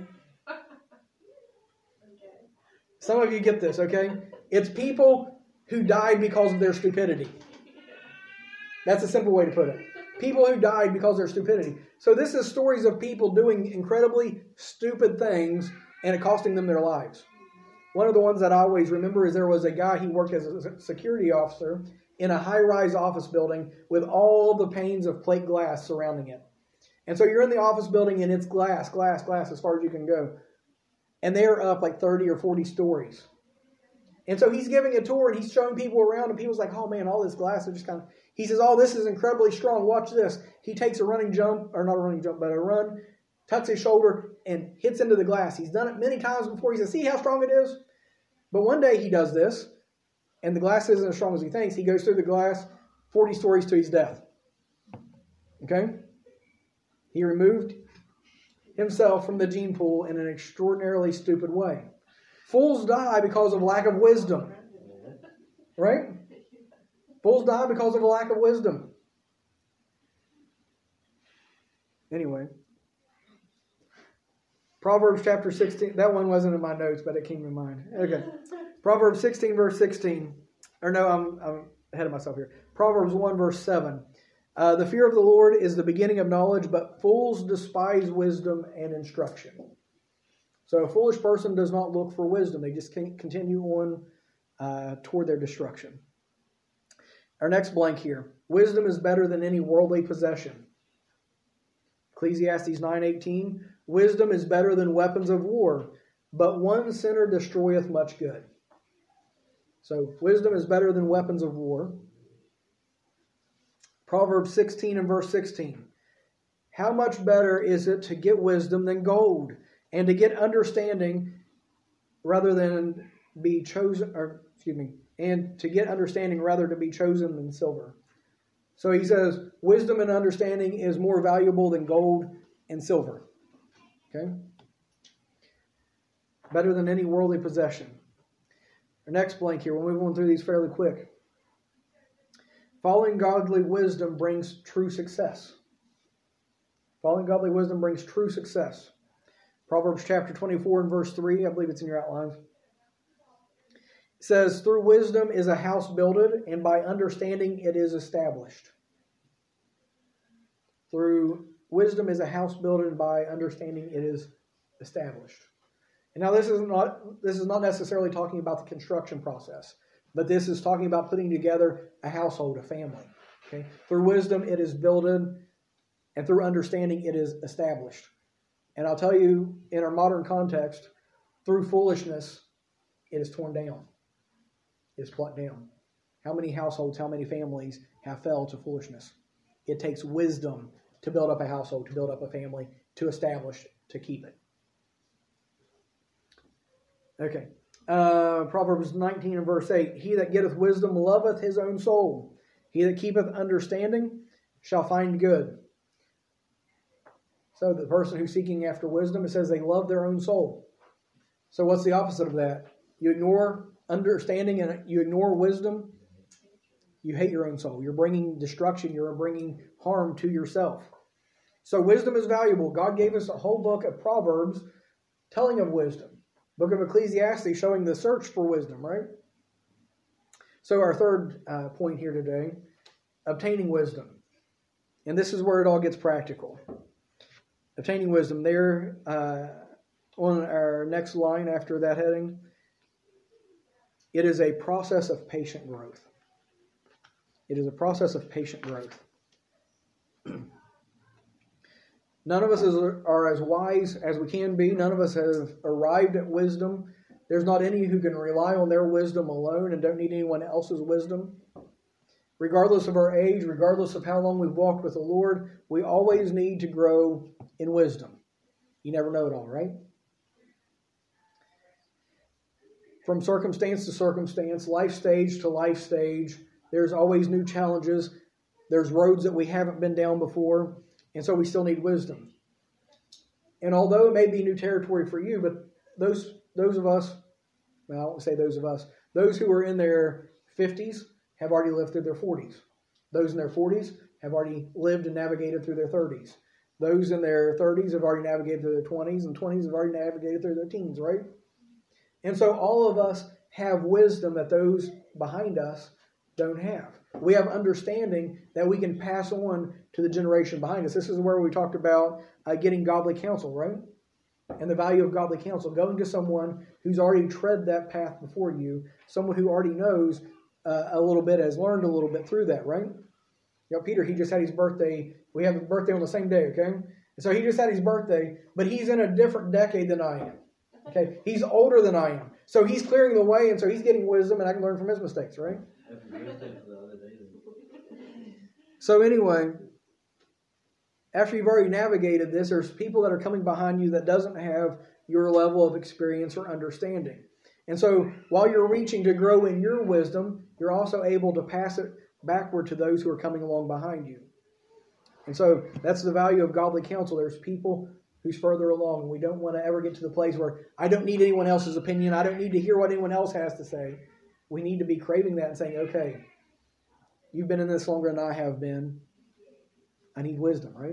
Some of you get this, okay? It's people who died because of their stupidity. That's a simple way to put it. People who died because of their stupidity. So this is stories of people doing incredibly stupid things and it costing them their lives. One of the ones that I always remember is there was a guy, he worked as a security officer in a high-rise office building with all the panes of plate glass surrounding it. And so you're in the office building and it's glass as far as you can go. And they're up like 30 or 40 stories. And so he's giving a tour and he's showing people around and people's like, oh man, all this glass is just kind of... He says, oh, this is incredibly strong. Watch this. He takes a running jump, or not a running jump, but a run, tucks his shoulder and hits into the glass. He's done it many times before. He says, see how strong it is? But one day he does this and the glass isn't as strong as he thinks. He goes through the glass 40 stories to his death. Okay? He removed himself from the gene pool in an extraordinarily stupid way. Fools die because of lack of wisdom. Right? Fools die because of a lack of wisdom. Anyway. Proverbs chapter 16. That one wasn't in my notes, but it came to mind. Okay. Proverbs 16 verse 16. Or no, I'm ahead of myself here. Proverbs 1 verse 7. The fear of the Lord is the beginning of knowledge, but fools despise wisdom and instruction. So a foolish person does not look for wisdom. They just continue on toward their destruction. Our next blank here. Wisdom is better than any worldly possession. Ecclesiastes 9:18. Wisdom is better than weapons of war, but one sinner destroyeth much good. So wisdom is better than weapons of war. Proverbs 16 and verse 16. How much better is it to get wisdom than gold, and to get understanding rather than be chosen, and to get understanding rather to be chosen than silver. So he says, wisdom and understanding is more valuable than gold and silver. Okay? Better than any worldly possession. Our next blank here, we'll move on through these fairly quick. Following godly wisdom brings true success. Following godly wisdom brings true success. Proverbs chapter 24 and verse 3, I believe it's in your outlines. It says, through wisdom is a house builded, and by understanding it is established. Through wisdom is a house built, and by understanding it is established. And now this is not necessarily talking about the construction process, but this is talking about putting together a household, a family. Okay? Through wisdom it is builded, and through understanding it is established. And I'll tell you, in our modern context, through foolishness it is torn down. It is plucked down. How many households, how many families have fell to foolishness? It takes wisdom to build up a household, to build up a family, to establish, to keep it. Okay. Proverbs 19 and verse 8. He that getteth wisdom loveth his own soul. He that keepeth understanding shall find good. So the person who's seeking after wisdom, it says they love their own soul. So what's the opposite of that? You ignore understanding and you ignore wisdom, you hate your own soul. You're bringing destruction. You're bringing harm to yourself. So wisdom is valuable. God gave us a whole book of Proverbs telling of wisdom. Book of Ecclesiastes showing the search for wisdom, right? So our third point here today, obtaining wisdom. And this is where it all gets practical. Obtaining wisdom. There on our next line after that heading, it is a process of patient growth. It is a process of patient growth. None of us are as wise as we can be. None of us have arrived at wisdom. There's not any who can rely on their wisdom alone and don't need anyone else's wisdom. Regardless of our age, regardless of how long we've walked with the Lord, we always need to grow in wisdom. You never know it all, right? From circumstance to circumstance, life stage to life stage, there's always new challenges. There's roads that we haven't been down before, and so we still need wisdom. And although it may be new territory for you, but those of us, well, I won't say those of us, those who are in their 50s have already lived through their 40s. Those in their 40s have already lived and navigated through their 30s. Those in their 30s have already navigated through their 20s, and 20s have already navigated through their teens, right? And so all of us have wisdom that those behind us don't have. We have understanding that we can pass on to the generation behind us. This is where we talked about getting godly counsel, right? And the value of godly counsel. Going to someone who's already tread that path before you, someone who already knows a little bit, has learned a little bit through that, right? You know, Peter, he just had his birthday. We have a birthday on the same day, okay? And so he just had his birthday, but he's in a different decade than I am. Okay? He's older than I am. So he's clearing the way, and so he's getting wisdom, and I can learn from his mistakes, right? Happy birthday for the other day. So anyway, after you've already navigated this, there's people that are coming behind you that doesn't have your level of experience or understanding. And so while you're reaching to grow in your wisdom, you're also able to pass it backward to those who are coming along behind you. And so that's the value of godly counsel. There's people who's further along. We don't want to ever get to the place where I don't need anyone else's opinion. I don't need to hear what anyone else has to say. We need to be craving that and saying, okay, you've been in this longer than I have been. I need wisdom, right?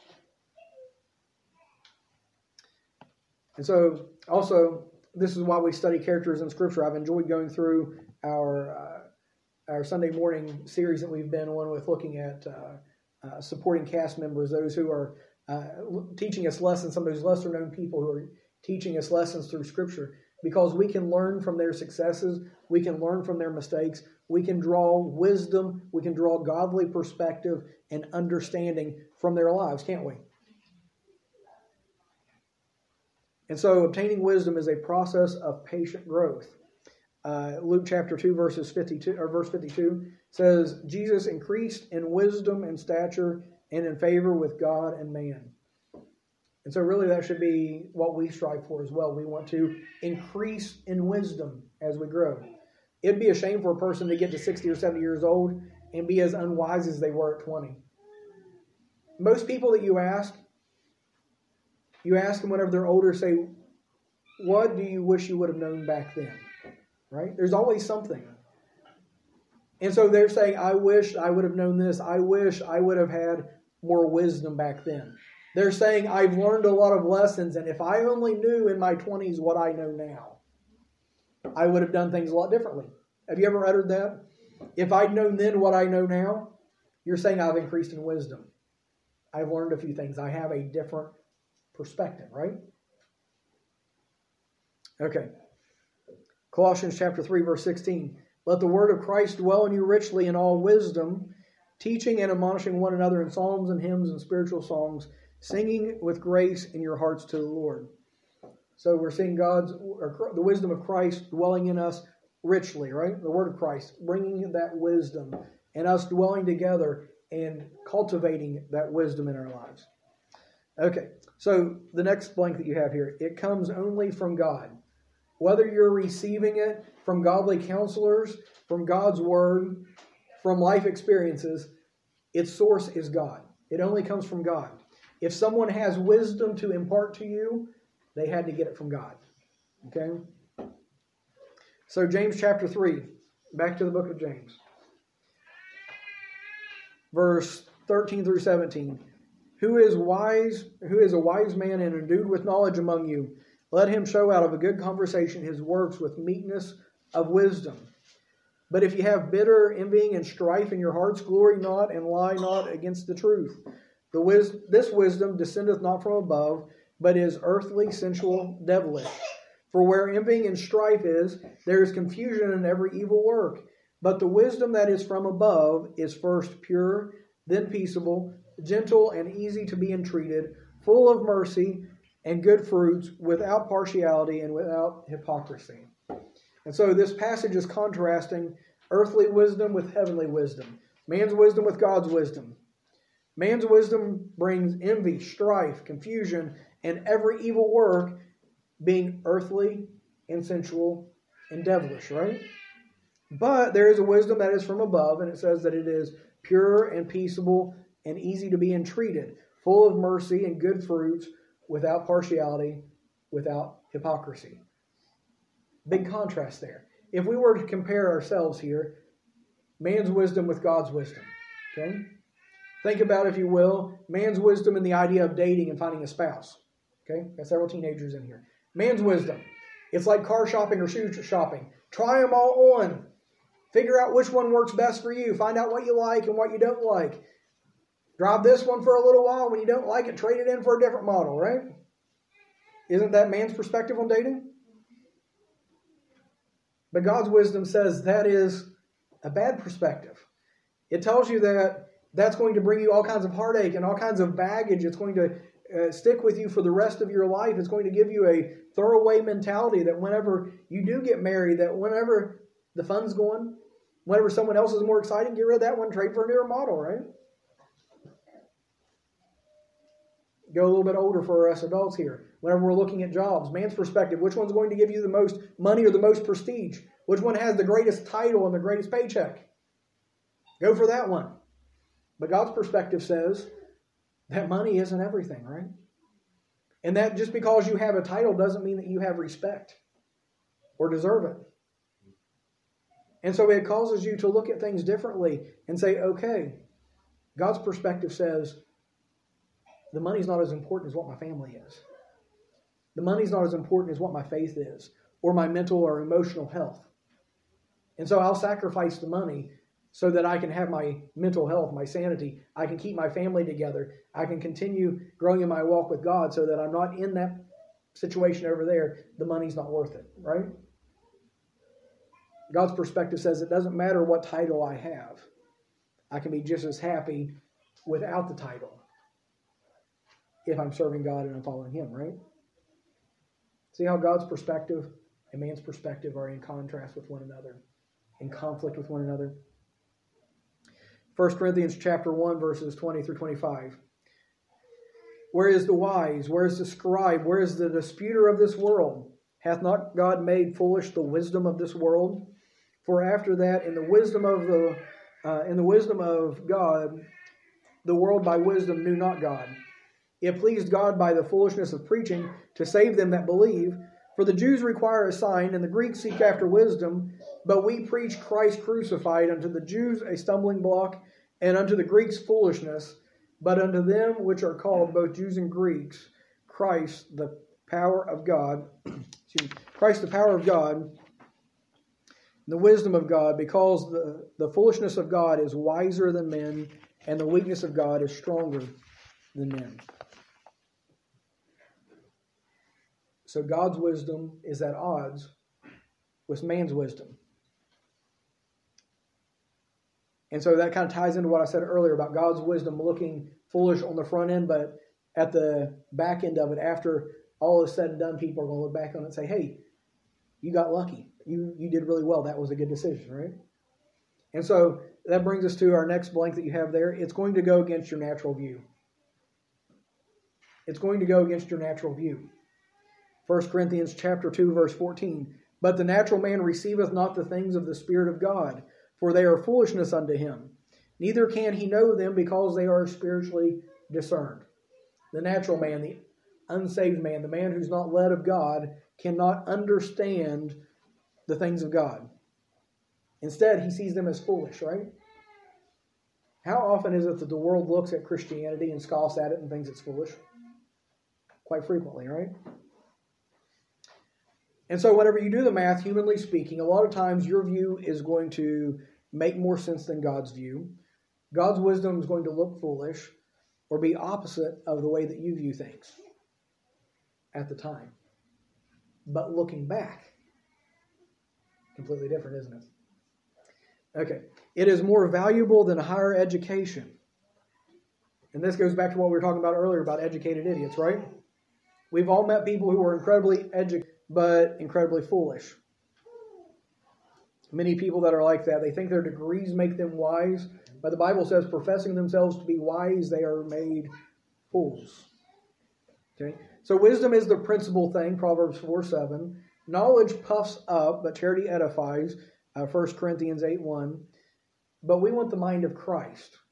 And so also, this is why we study characters in Scripture. I've enjoyed going through our Sunday morning series that we've been on with looking at supporting cast members, those who are teaching us lessons, some of those lesser known people who are teaching us lessons through Scripture, because we can learn from their successes, we can learn from their mistakes, we can draw wisdom, we can draw godly perspective and understanding from their lives, can't we? And so obtaining wisdom is a process of patient growth. Luke chapter 2, verse 52 says, Jesus increased in wisdom and stature and in favor with God and man. And so really that should be what we strive for as well. We want to increase in wisdom as we grow. It'd be a shame for a person to get to 60 or 70 years old and be as unwise as they were at 20. Most people that you ask them whenever they're older, say, what do you wish you would have known back then? Right? There's always something. And so they're saying, I wish I would have known this. I wish I would have had more wisdom back then. They're saying, I've learned a lot of lessons, and if I only knew in my 20s what I know now, I would have done things a lot differently. Have you ever uttered that? If I'd known then what I know now, you're saying I've increased in wisdom. I've learned a few things. I have a different perspective, right? Okay. Colossians chapter 3, verse 16. Let the word of Christ dwell in you richly in all wisdom, teaching and admonishing one another in psalms and hymns and spiritual songs, singing with grace in your hearts to the Lord. So we're seeing the wisdom of Christ dwelling in us richly, right? The word of Christ, bringing that wisdom and us dwelling together and cultivating that wisdom in our lives. Okay, so the next blank that you have here, it comes only from God. Whether you're receiving it from godly counselors, from God's word, from life experiences, its source is God. It only comes from God. If someone has wisdom to impart to you, they had to get it from God. Okay? So James chapter 3, back to the book of James. Verse 13 through 17. Who is a wise man and endued with knowledge among you? Let him show out of a good conversation his works with meekness of wisdom. But if you have bitter envying and strife in your hearts, glory not and lie not against the truth. This wisdom descendeth not from above, but is earthly, sensual, devilish. For where envying and strife is, there is confusion in every evil work. But the wisdom that is from above is first pure, then peaceable, gentle and easy to be entreated, full of mercy and good fruits, without partiality and without hypocrisy. And so this passage is contrasting earthly wisdom with heavenly wisdom. Man's wisdom with God's wisdom. Man's wisdom brings envy, strife, confusion, and every evil work, being earthly and sensual and devilish, right? But there is a wisdom that is from above, and it says that it is pure and peaceable and easy to be entreated, full of mercy and good fruits, without partiality, without hypocrisy. Big contrast there. If we were to compare ourselves here, man's wisdom with God's wisdom, okay? Think about, if you will, man's wisdom in the idea of dating and finding a spouse. Okay? Got several teenagers in here. Man's wisdom. It's like car shopping or shoe shopping. Try them all on. Figure out which one works best for you. Find out what you like and what you don't like. Drive this one for a little while. When you don't like it, trade it in for a different model, right? Isn't that man's perspective on dating? But God's wisdom says that is a bad perspective. It tells you that that's going to bring you all kinds of heartache and all kinds of baggage. It's going to stick with you for the rest of your life. It's going to give you a throwaway mentality that whenever you do get married, that whenever the fun's going, whenever someone else is more exciting, get rid of that one, trade for a newer model, right? Go a little bit older for us adults here. Whenever we're looking at jobs, man's perspective, which one's going to give you the most money or the most prestige? Which one has the greatest title and the greatest paycheck? Go for that one. But God's perspective says that money isn't everything, right? And that just because you have a title doesn't mean that you have respect or deserve it. And so it causes you to look at things differently and say, okay, God's perspective says the money's not as important as what my family is. The money's not as important as what my faith is or my mental or emotional health. And so I'll sacrifice the money so that I can have my mental health, my sanity. I can keep my family together. I can continue growing in my walk with God so that I'm not in that situation over there. The money's not worth it, right? God's perspective says it doesn't matter what title I have. I can be just as happy without the title if I'm serving God and I'm following Him, right? See how God's perspective and man's perspective are in contrast with one another, in conflict with one another. 1 Corinthians chapter 1, verses 20 through 25. Where is the wise? Where is the scribe? Where is the disputer of this world? Hath not God made foolish the wisdom of this world? For after that, in the wisdom of God, the world by wisdom knew not God. It pleased God by the foolishness of preaching to save them that believe. For the Jews require a sign, and the Greeks seek after wisdom. But we preach Christ crucified, unto the Jews a stumbling block, and unto the Greeks foolishness. But unto them which are called, both Jews and Greeks, Christ the power of God, Christ the power of God, the wisdom of God, because the foolishness of God is wiser than men, and the weakness of God is stronger than men. So God's wisdom is at odds with man's wisdom. And so that kind of ties into what I said earlier about God's wisdom looking foolish on the front end, but at the back end of it, after all is said and done, people are going to look back on it and say, hey, you got lucky. You did really well. That was a good decision, right? And so that brings us to our next blank that you have there. It's going to go against your natural view. It's going to go against your natural view. 1 Corinthians chapter 2, verse 14. But the natural man receiveth not the things of the Spirit of God, for they are foolishness unto him. Neither can he know them, because they are spiritually discerned. The natural man, the unsaved man, the man who's not led of God, cannot understand the things of God. Instead, he sees them as foolish, right? How often is it that the world looks at Christianity and scoffs at it and thinks it's foolish? Quite frequently, right? And so whenever you do the math, humanly speaking, a lot of times your view is going to make more sense than God's view. God's wisdom is going to look foolish or be opposite of the way that you view things at the time. But looking back, completely different, isn't it? Okay. It is more valuable than higher education. And this goes back to what we were talking about earlier about educated idiots, right? We've all met people who are incredibly educated, but incredibly foolish. Many people that are like that, they think their degrees make them wise, but the Bible says, professing themselves to be wise, they are made fools. Okay? So wisdom is the principal thing, Proverbs 4:7. Knowledge puffs up, but charity edifies, 1 Corinthians 8:1. But we want the mind of Christ.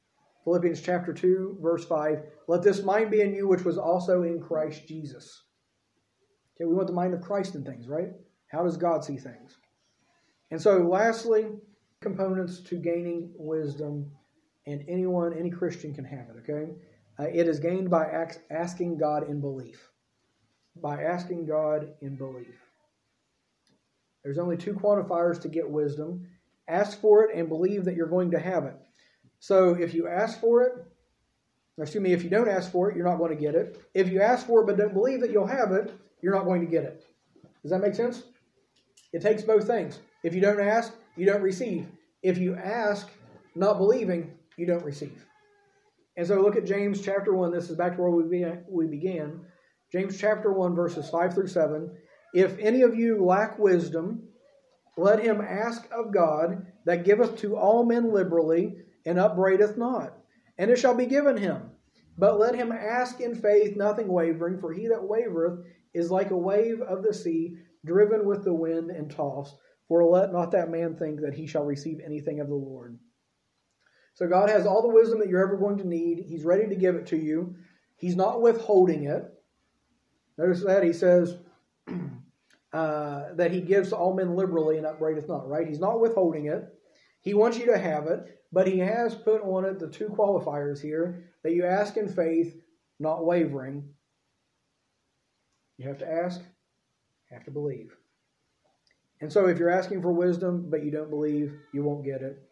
Philippians chapter 2, verse 5, let this mind be in you which was also in Christ Jesus. Okay, we want the mind of Christ in things, right? How does God see things? And so lastly, components to gaining wisdom, and any Christian can have it, okay? It is gained by asking God in belief. By asking God in belief. There's only two quantifiers to get wisdom. Ask for it and believe that you're going to have it. So if you ask for it, if you don't ask for it, you're not going to get it. If you ask for it but don't believe that you'll have it, you're not going to get it. Does that make sense? It takes both things. If you don't ask, you don't receive. If you ask, not believing, you don't receive. And so look at James chapter 1. This is back to where we began. James chapter 1, verses 5 through 7. If any of you lack wisdom, let him ask of God, that giveth to all men liberally, and upbraideth not, and it shall be given him. But let him ask in faith, nothing wavering, for he that wavereth is like a wave of the sea, driven with the wind and tossed. For let not that man think that he shall receive anything of the Lord. So God has all the wisdom that you're ever going to need. He's ready to give it to you. He's not withholding it. Notice that he says that he gives to all men liberally and upbraideth not, right? He's not withholding it. He wants you to have it, but he has put on it the two qualifiers here, that you ask in faith, not wavering. You have to ask, you have to believe. And so if you're asking for wisdom, but you don't believe, you won't get it.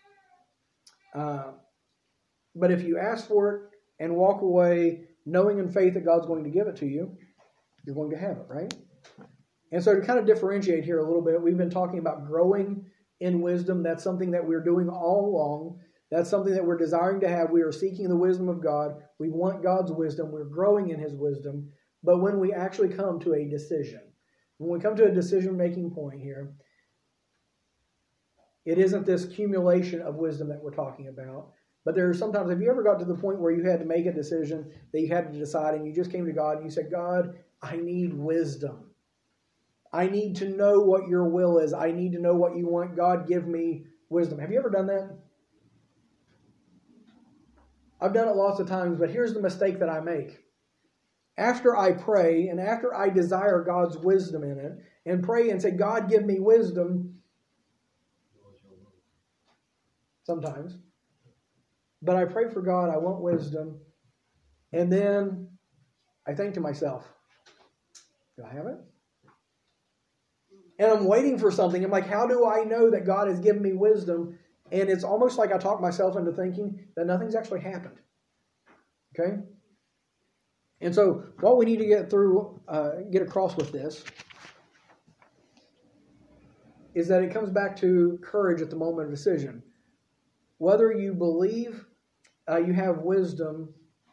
But if you ask for it and walk away knowing in faith that God's going to give it to you, you're going to have it, right? And so to kind of differentiate here a little bit, we've been talking about growing in wisdom. That's something that we're doing all along. That's something that we're desiring to have. We are seeking the wisdom of God. We want God's wisdom. We're growing in his wisdom. But when we actually come to a decision, when we come to a decision-making point here, it isn't this accumulation of wisdom that we're talking about. But there are sometimes, have you ever got to the point where you had to make a decision that you had to decide, and you just came to God and you said, God, I need wisdom. I need to know what your will is. I need to know what you want. God, give me wisdom. Have you ever done that? I've done it lots of times, but here's the mistake that I make. After I pray and after I desire God's wisdom in it and pray and say, God, give me wisdom, sometimes. But I pray for God, I want wisdom, and then I think to myself, do I have it? And I'm waiting for something. I'm like, how do I know that God has given me wisdom? And it's almost like I talk myself into thinking that nothing's actually happened. Okay? And so what we need to get across with this is that it comes back to courage at the moment of decision. Whether you believe you have wisdom,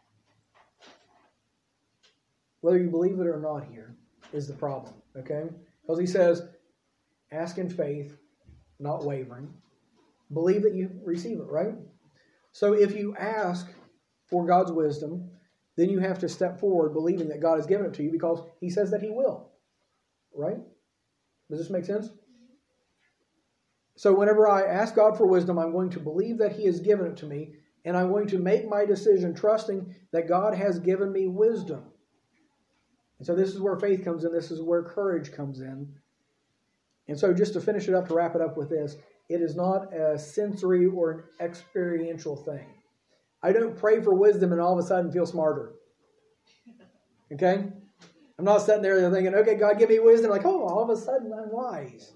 whether you believe it or not here is the problem. Okay? Because he says, ask in faith, not wavering. Believe that you receive it, right? So if you ask for God's wisdom, then you have to step forward believing that God has given it to you because he says that he will. Right? Does this make sense? So whenever I ask God for wisdom, I'm going to believe that he has given it to me, and I'm going to make my decision trusting that God has given me wisdom. And so this is where faith comes in. This is where courage comes in. And so just to finish it up, to wrap it up with this, it is not a sensory or an experiential thing. I don't pray for wisdom and all of a sudden feel smarter. Okay? I'm not sitting there thinking, okay, God, give me wisdom. Like, oh, all of a sudden I'm wise.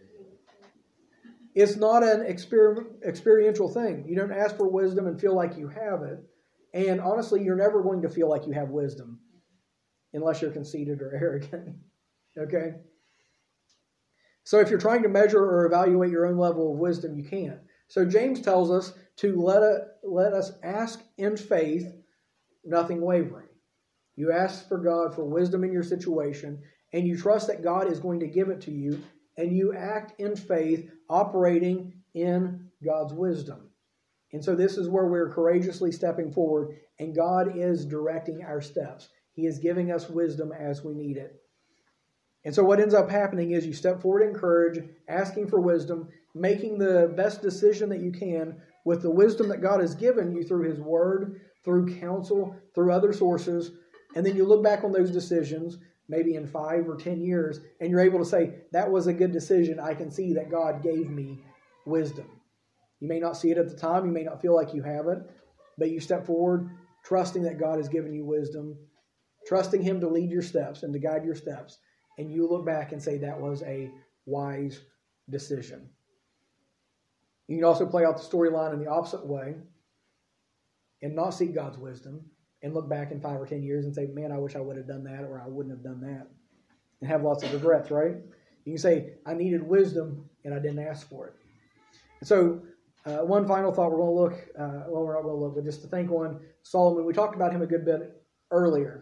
It's not an experiential thing. You don't ask for wisdom and feel like you have it. And honestly, you're never going to feel like you have wisdom unless you're conceited or arrogant. Okay? So if you're trying to measure or evaluate your own level of wisdom, you can't. So James tells us to let us ask in faith, nothing wavering. You ask for God for wisdom in your situation, and you trust that God is going to give it to you, and you act in faith, operating in God's wisdom. And so this is where we're courageously stepping forward, and God is directing our steps. He is giving us wisdom as we need it. And so what ends up happening is you step forward in courage, asking for wisdom, making the best decision that you can with the wisdom that God has given you through His Word, through counsel, through other sources, and then you look back on those decisions, maybe in 5 or 10 years, and you're able to say, that was a good decision. I can see that God gave me wisdom. You may not see it at the time. You may not feel like you have it, but you step forward trusting that God has given you wisdom, trusting Him to lead your steps and to guide your steps, and you look back and say that was a wise decision. You can also play out the storyline in the opposite way and not seek God's wisdom and look back in 5 or 10 years and say, man, I wish I would have done that, or I wouldn't have done that, and have lots of regrets, right? You can say, I needed wisdom and I didn't ask for it. And so one final thought we're going to look, we're not going to look, but just to think on Solomon. We talked about him a good bit earlier.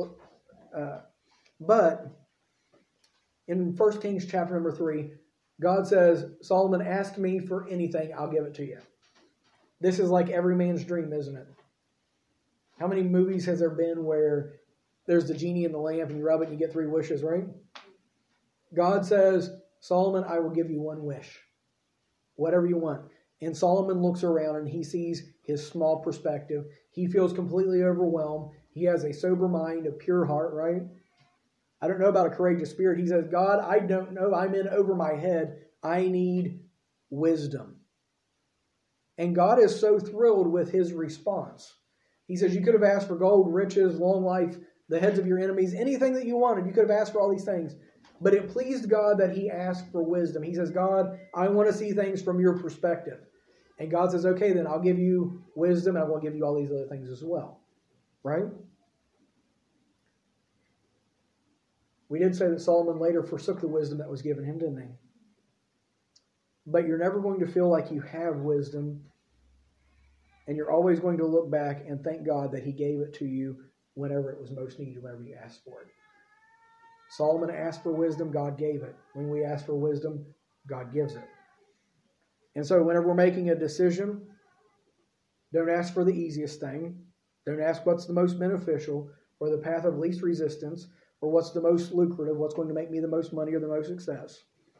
But in 1 Kings chapter number 3, God says, Solomon, ask me for anything, I'll give it to you. This is like every man's dream, isn't it? How many movies has there been where there's the genie in the lamp and you rub it and you get 3 wishes, right? God says, Solomon, I will give you 1 wish. Whatever you want. And Solomon looks around and he sees his small perspective. He feels completely overwhelmed. He has a sober mind, a pure heart, right? I don't know about a courageous spirit. He says, God, I don't know. I'm in over my head. I need wisdom. And God is so thrilled with his response. He says, you could have asked for gold, riches, long life, the heads of your enemies, anything that you wanted. You could have asked for all these things. But it pleased God that he asked for wisdom. He says, God, I want to see things from your perspective. And God says, okay, then I'll give you wisdom and I'm going to give you all these other things as well. Right? We did say that Solomon later forsook the wisdom that was given him, didn't he? But you're never going to feel like you have wisdom, and you're always going to look back and thank God that he gave it to you whenever it was most needed, whenever you asked for it. Solomon asked for wisdom, God gave it. When we ask for wisdom, God gives it. And so whenever we're making a decision, don't ask for the easiest thing. Don't ask what's the most beneficial or the path of least resistance or what's the most lucrative, what's going to make me the most money or the most success.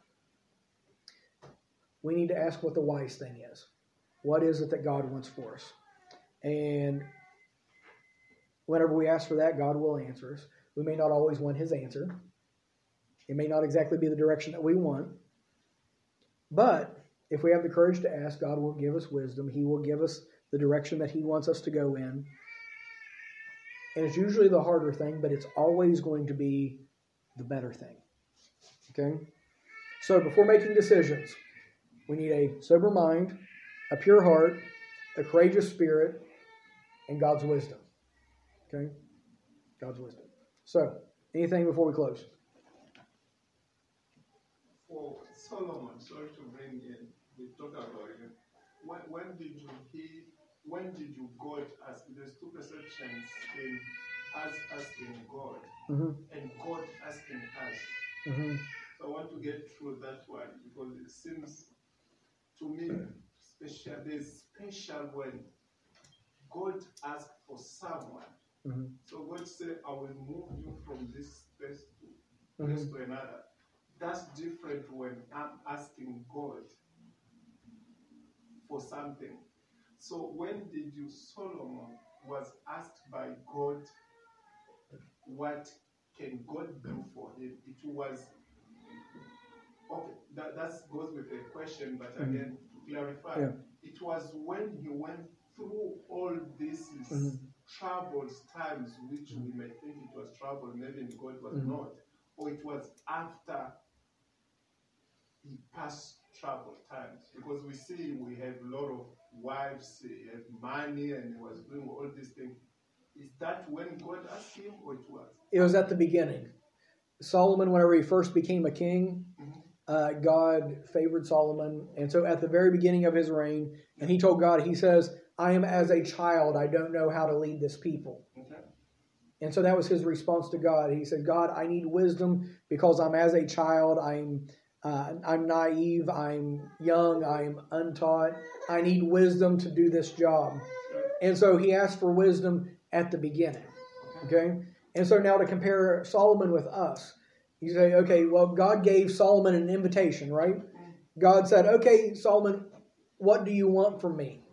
We need to ask what the wise thing is. What is it that God wants for us? And whenever we ask for that, God will answer us. We may not always want his answer. It may not exactly be the direction that we want. But if we have the courage to ask, God will give us wisdom. He will give us the direction that he wants us to go in. And it's usually the harder thing, but it's always going to be the better thing. Okay? So before making decisions, we need a sober mind, a pure heart, a courageous spirit, and God's wisdom. Okay? God's wisdom. So, anything before we close? For Solomon, sorry to bring in, we talked about it. When did you God ask? There's 2 perceptions in us asking God and God asking us. So I want to get through that one because it seems to me special. There's special when God asks for someone. So God said, I will move you from this place to place to another. That's different when I'm asking God for something. So when did Solomon was asked by God, what can God do for him? It was, okay, that goes with the question, but again, to clarify, it was when he went through all these troubles times, which we may think it was trouble, maybe God was not, or it was after he passed troubled times. Because we see we have a lot of wives, he had money, and he was doing all these things. Is that when God asked him, or it was? It was at the beginning. Solomon, whenever he first became a king, God favored Solomon. And so at the very beginning of his reign, and he told God, he says, I am as a child. I don't know how to lead this people. Okay. And so that was his response to God. He said, God, I need wisdom because I'm as a child. I'm naive. I'm young. I'm untaught. I need wisdom to do this job. And so he asked for wisdom at the beginning. Okay? And so now to compare Solomon with us, you say, okay, well, God gave Solomon an invitation, right? God said, okay, Solomon, what do you want from me?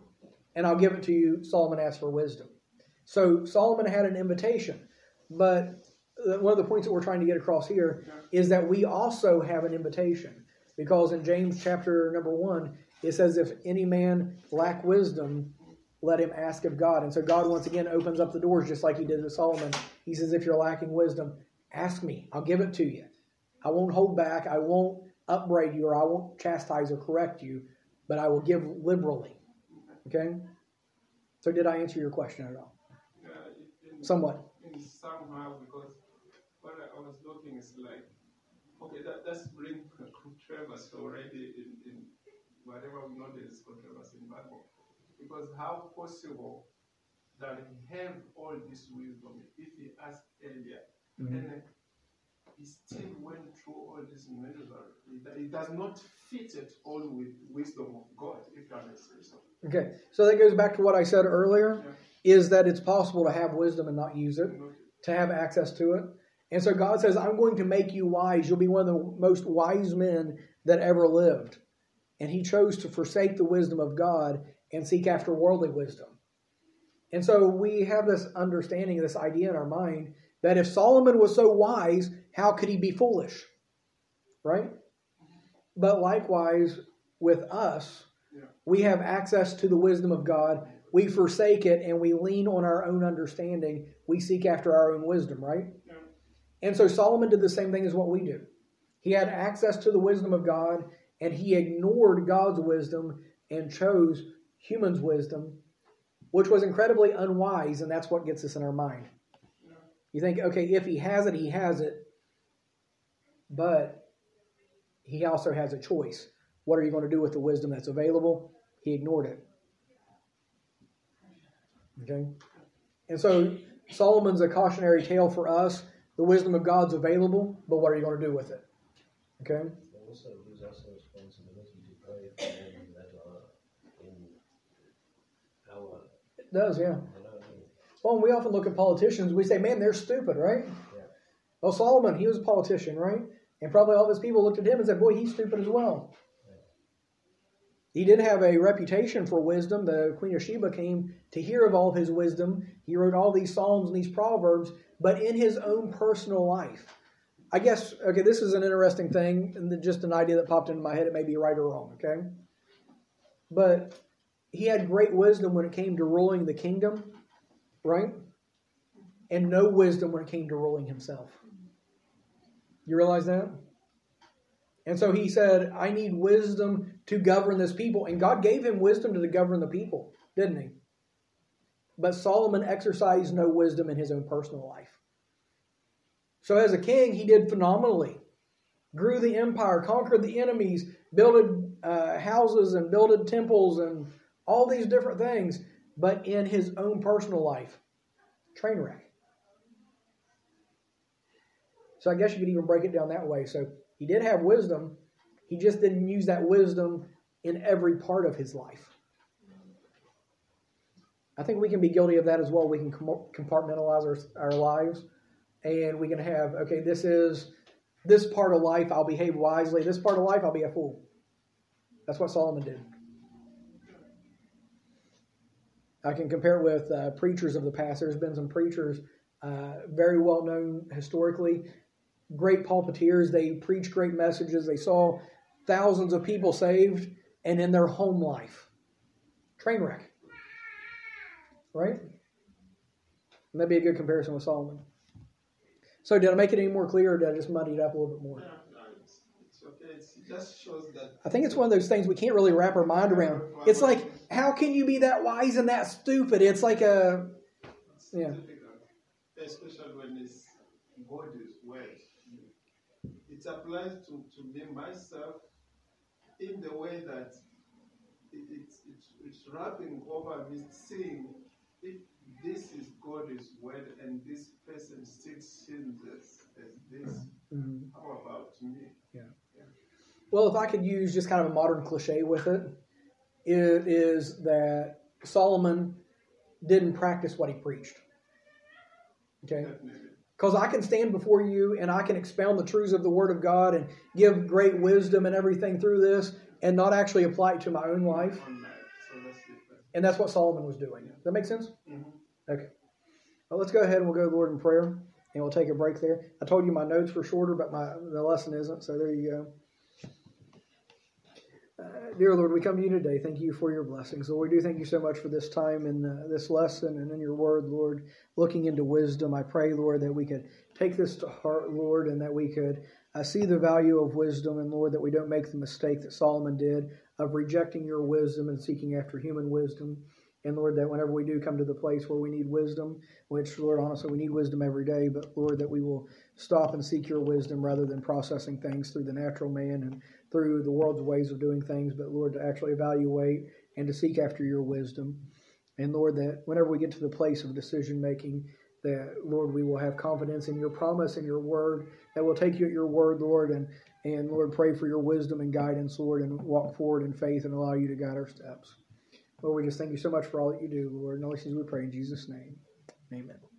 and I'll give it to you. Solomon asked for wisdom. So Solomon had an invitation. But one of the points that we're trying to get across here is that we also have an invitation. Because in James chapter number 1, it says, if any man lack wisdom, let him ask of God. And so God once again opens up the doors just like he did with Solomon. He says, if you're lacking wisdom, ask me. I'll give it to you. I won't hold back. I won't upbraid you, or I won't chastise or correct you, but I will give liberally. Okay? So did I answer your question at all? Somewhat. Somehow, because what I was looking is like, okay, that's bring controversy already in whatever we know there is controversy in the Bible. Because how possible that he have all this wisdom if he asked earlier, and he still went through all this misery? It does not fit at all with wisdom of God, if that makes sense. Okay, so that goes back to what I said earlier, is that it's possible to have wisdom and not use it, to have access to it. And so God says, I'm going to make you wise. You'll be one of the most wise men that ever lived. And he chose to forsake the wisdom of God and seek after worldly wisdom. And so we have this understanding, this idea in our mind, that if Solomon was so wise, how could he be foolish? Right? But likewise, with us, we have access to the wisdom of God. We forsake it and we lean on our own understanding. We seek after our own wisdom, right? Yeah. And so Solomon did the same thing as what we do. He had access to the wisdom of God, and he ignored God's wisdom and chose human's wisdom, which was incredibly unwise, and that's what gets us in our mind. Yeah. You think, okay, if he has it, he has it. But he also has a choice. What are you going to do with the wisdom that's available? He ignored it. Okay? And so Solomon's a cautionary tale for us. The wisdom of God's available, but what are you going to do with it? Okay? It also gives us a responsibility to pray for them that are in our... It does, yeah. Well, we often look at politicians, we say, man, they're stupid, right? Yeah. Well, Solomon, he was a politician, right? And probably all of his people looked at him and said, boy, he's stupid as well. He did have a reputation for wisdom. The Queen of Sheba came to hear of all of his wisdom. He wrote all these Psalms and these Proverbs, but in his own personal life. I guess, okay, this is an interesting thing, and just an idea that popped into my head. It may be right or wrong, okay? But he had great wisdom when it came to ruling the kingdom, right? And no wisdom when it came to ruling himself. You realize that? And so he said, I need wisdom to govern this people. And God gave him wisdom to govern the people, didn't he? But Solomon exercised no wisdom in his own personal life. So as a king, he did phenomenally. Grew the empire, conquered the enemies, builded houses and builded temples and all these different things. But in his own personal life, train wreck. So I guess you could even break it down that way. So he did have wisdom. He just didn't use that wisdom in every part of his life. I think we can be guilty of that as well. We can compartmentalize our lives. And we can have, okay, this part of life I'll behave wisely. This part of life I'll be a fool. That's what Solomon did. I can compare it with preachers of the past. There's been some preachers very well known historically. Great pulpiteers. They preached great messages. They saw thousands of people saved, and in their home life, train wreck. Right? And that'd be a good comparison with Solomon. So did I make it any more clear, or did I just muddy it up a little bit more? No, it's okay. It just shows that... I think it's one of those things we can't really wrap our mind around. It's like, how can you be that wise and that stupid? It's like a... Yeah. Difficult, especially when it's God's way. It applies to me, myself, in the way that it's wrapping over me, seeing if this is God's word and this person still sees this as this. Mm-hmm. How about me? Yeah. Well, if I could use just kind of a modern cliche with it, it is that Solomon didn't practice what he preached. Okay? Because I can stand before you and I can expound the truths of the Word of God and give great wisdom and everything through this and not actually apply it to my own life. So that's different. And that's what Solomon was doing. Does that make sense? Mhm. Okay. Well, let's go ahead and we'll go to the Lord in prayer, and we'll take a break there. I told you my notes were shorter, but the lesson isn't, so there you go. Dear Lord, we come to you today. Thank you for your blessings. Lord, we do thank you so much for this time in this lesson and in your word, Lord, looking into wisdom. I pray, Lord, that we could take this to heart, Lord, and that we could see the value of wisdom, and Lord, that we don't make the mistake that Solomon did of rejecting your wisdom and seeking after human wisdom. And Lord, that whenever we do come to the place where we need wisdom, which, Lord, honestly, we need wisdom every day, but Lord, that we will stop and seek your wisdom rather than processing things through the natural man and through the world's ways of doing things, but Lord, to actually evaluate and to seek after your wisdom. And Lord, that whenever we get to the place of decision making, that Lord, we will have confidence in your promise and your word, that we'll take you at your word, Lord, and Lord, pray for your wisdom and guidance, Lord, and walk forward in faith and allow you to guide our steps. Lord, we just thank you so much for all that you do, Lord. And all these things we pray in Jesus' name. Amen.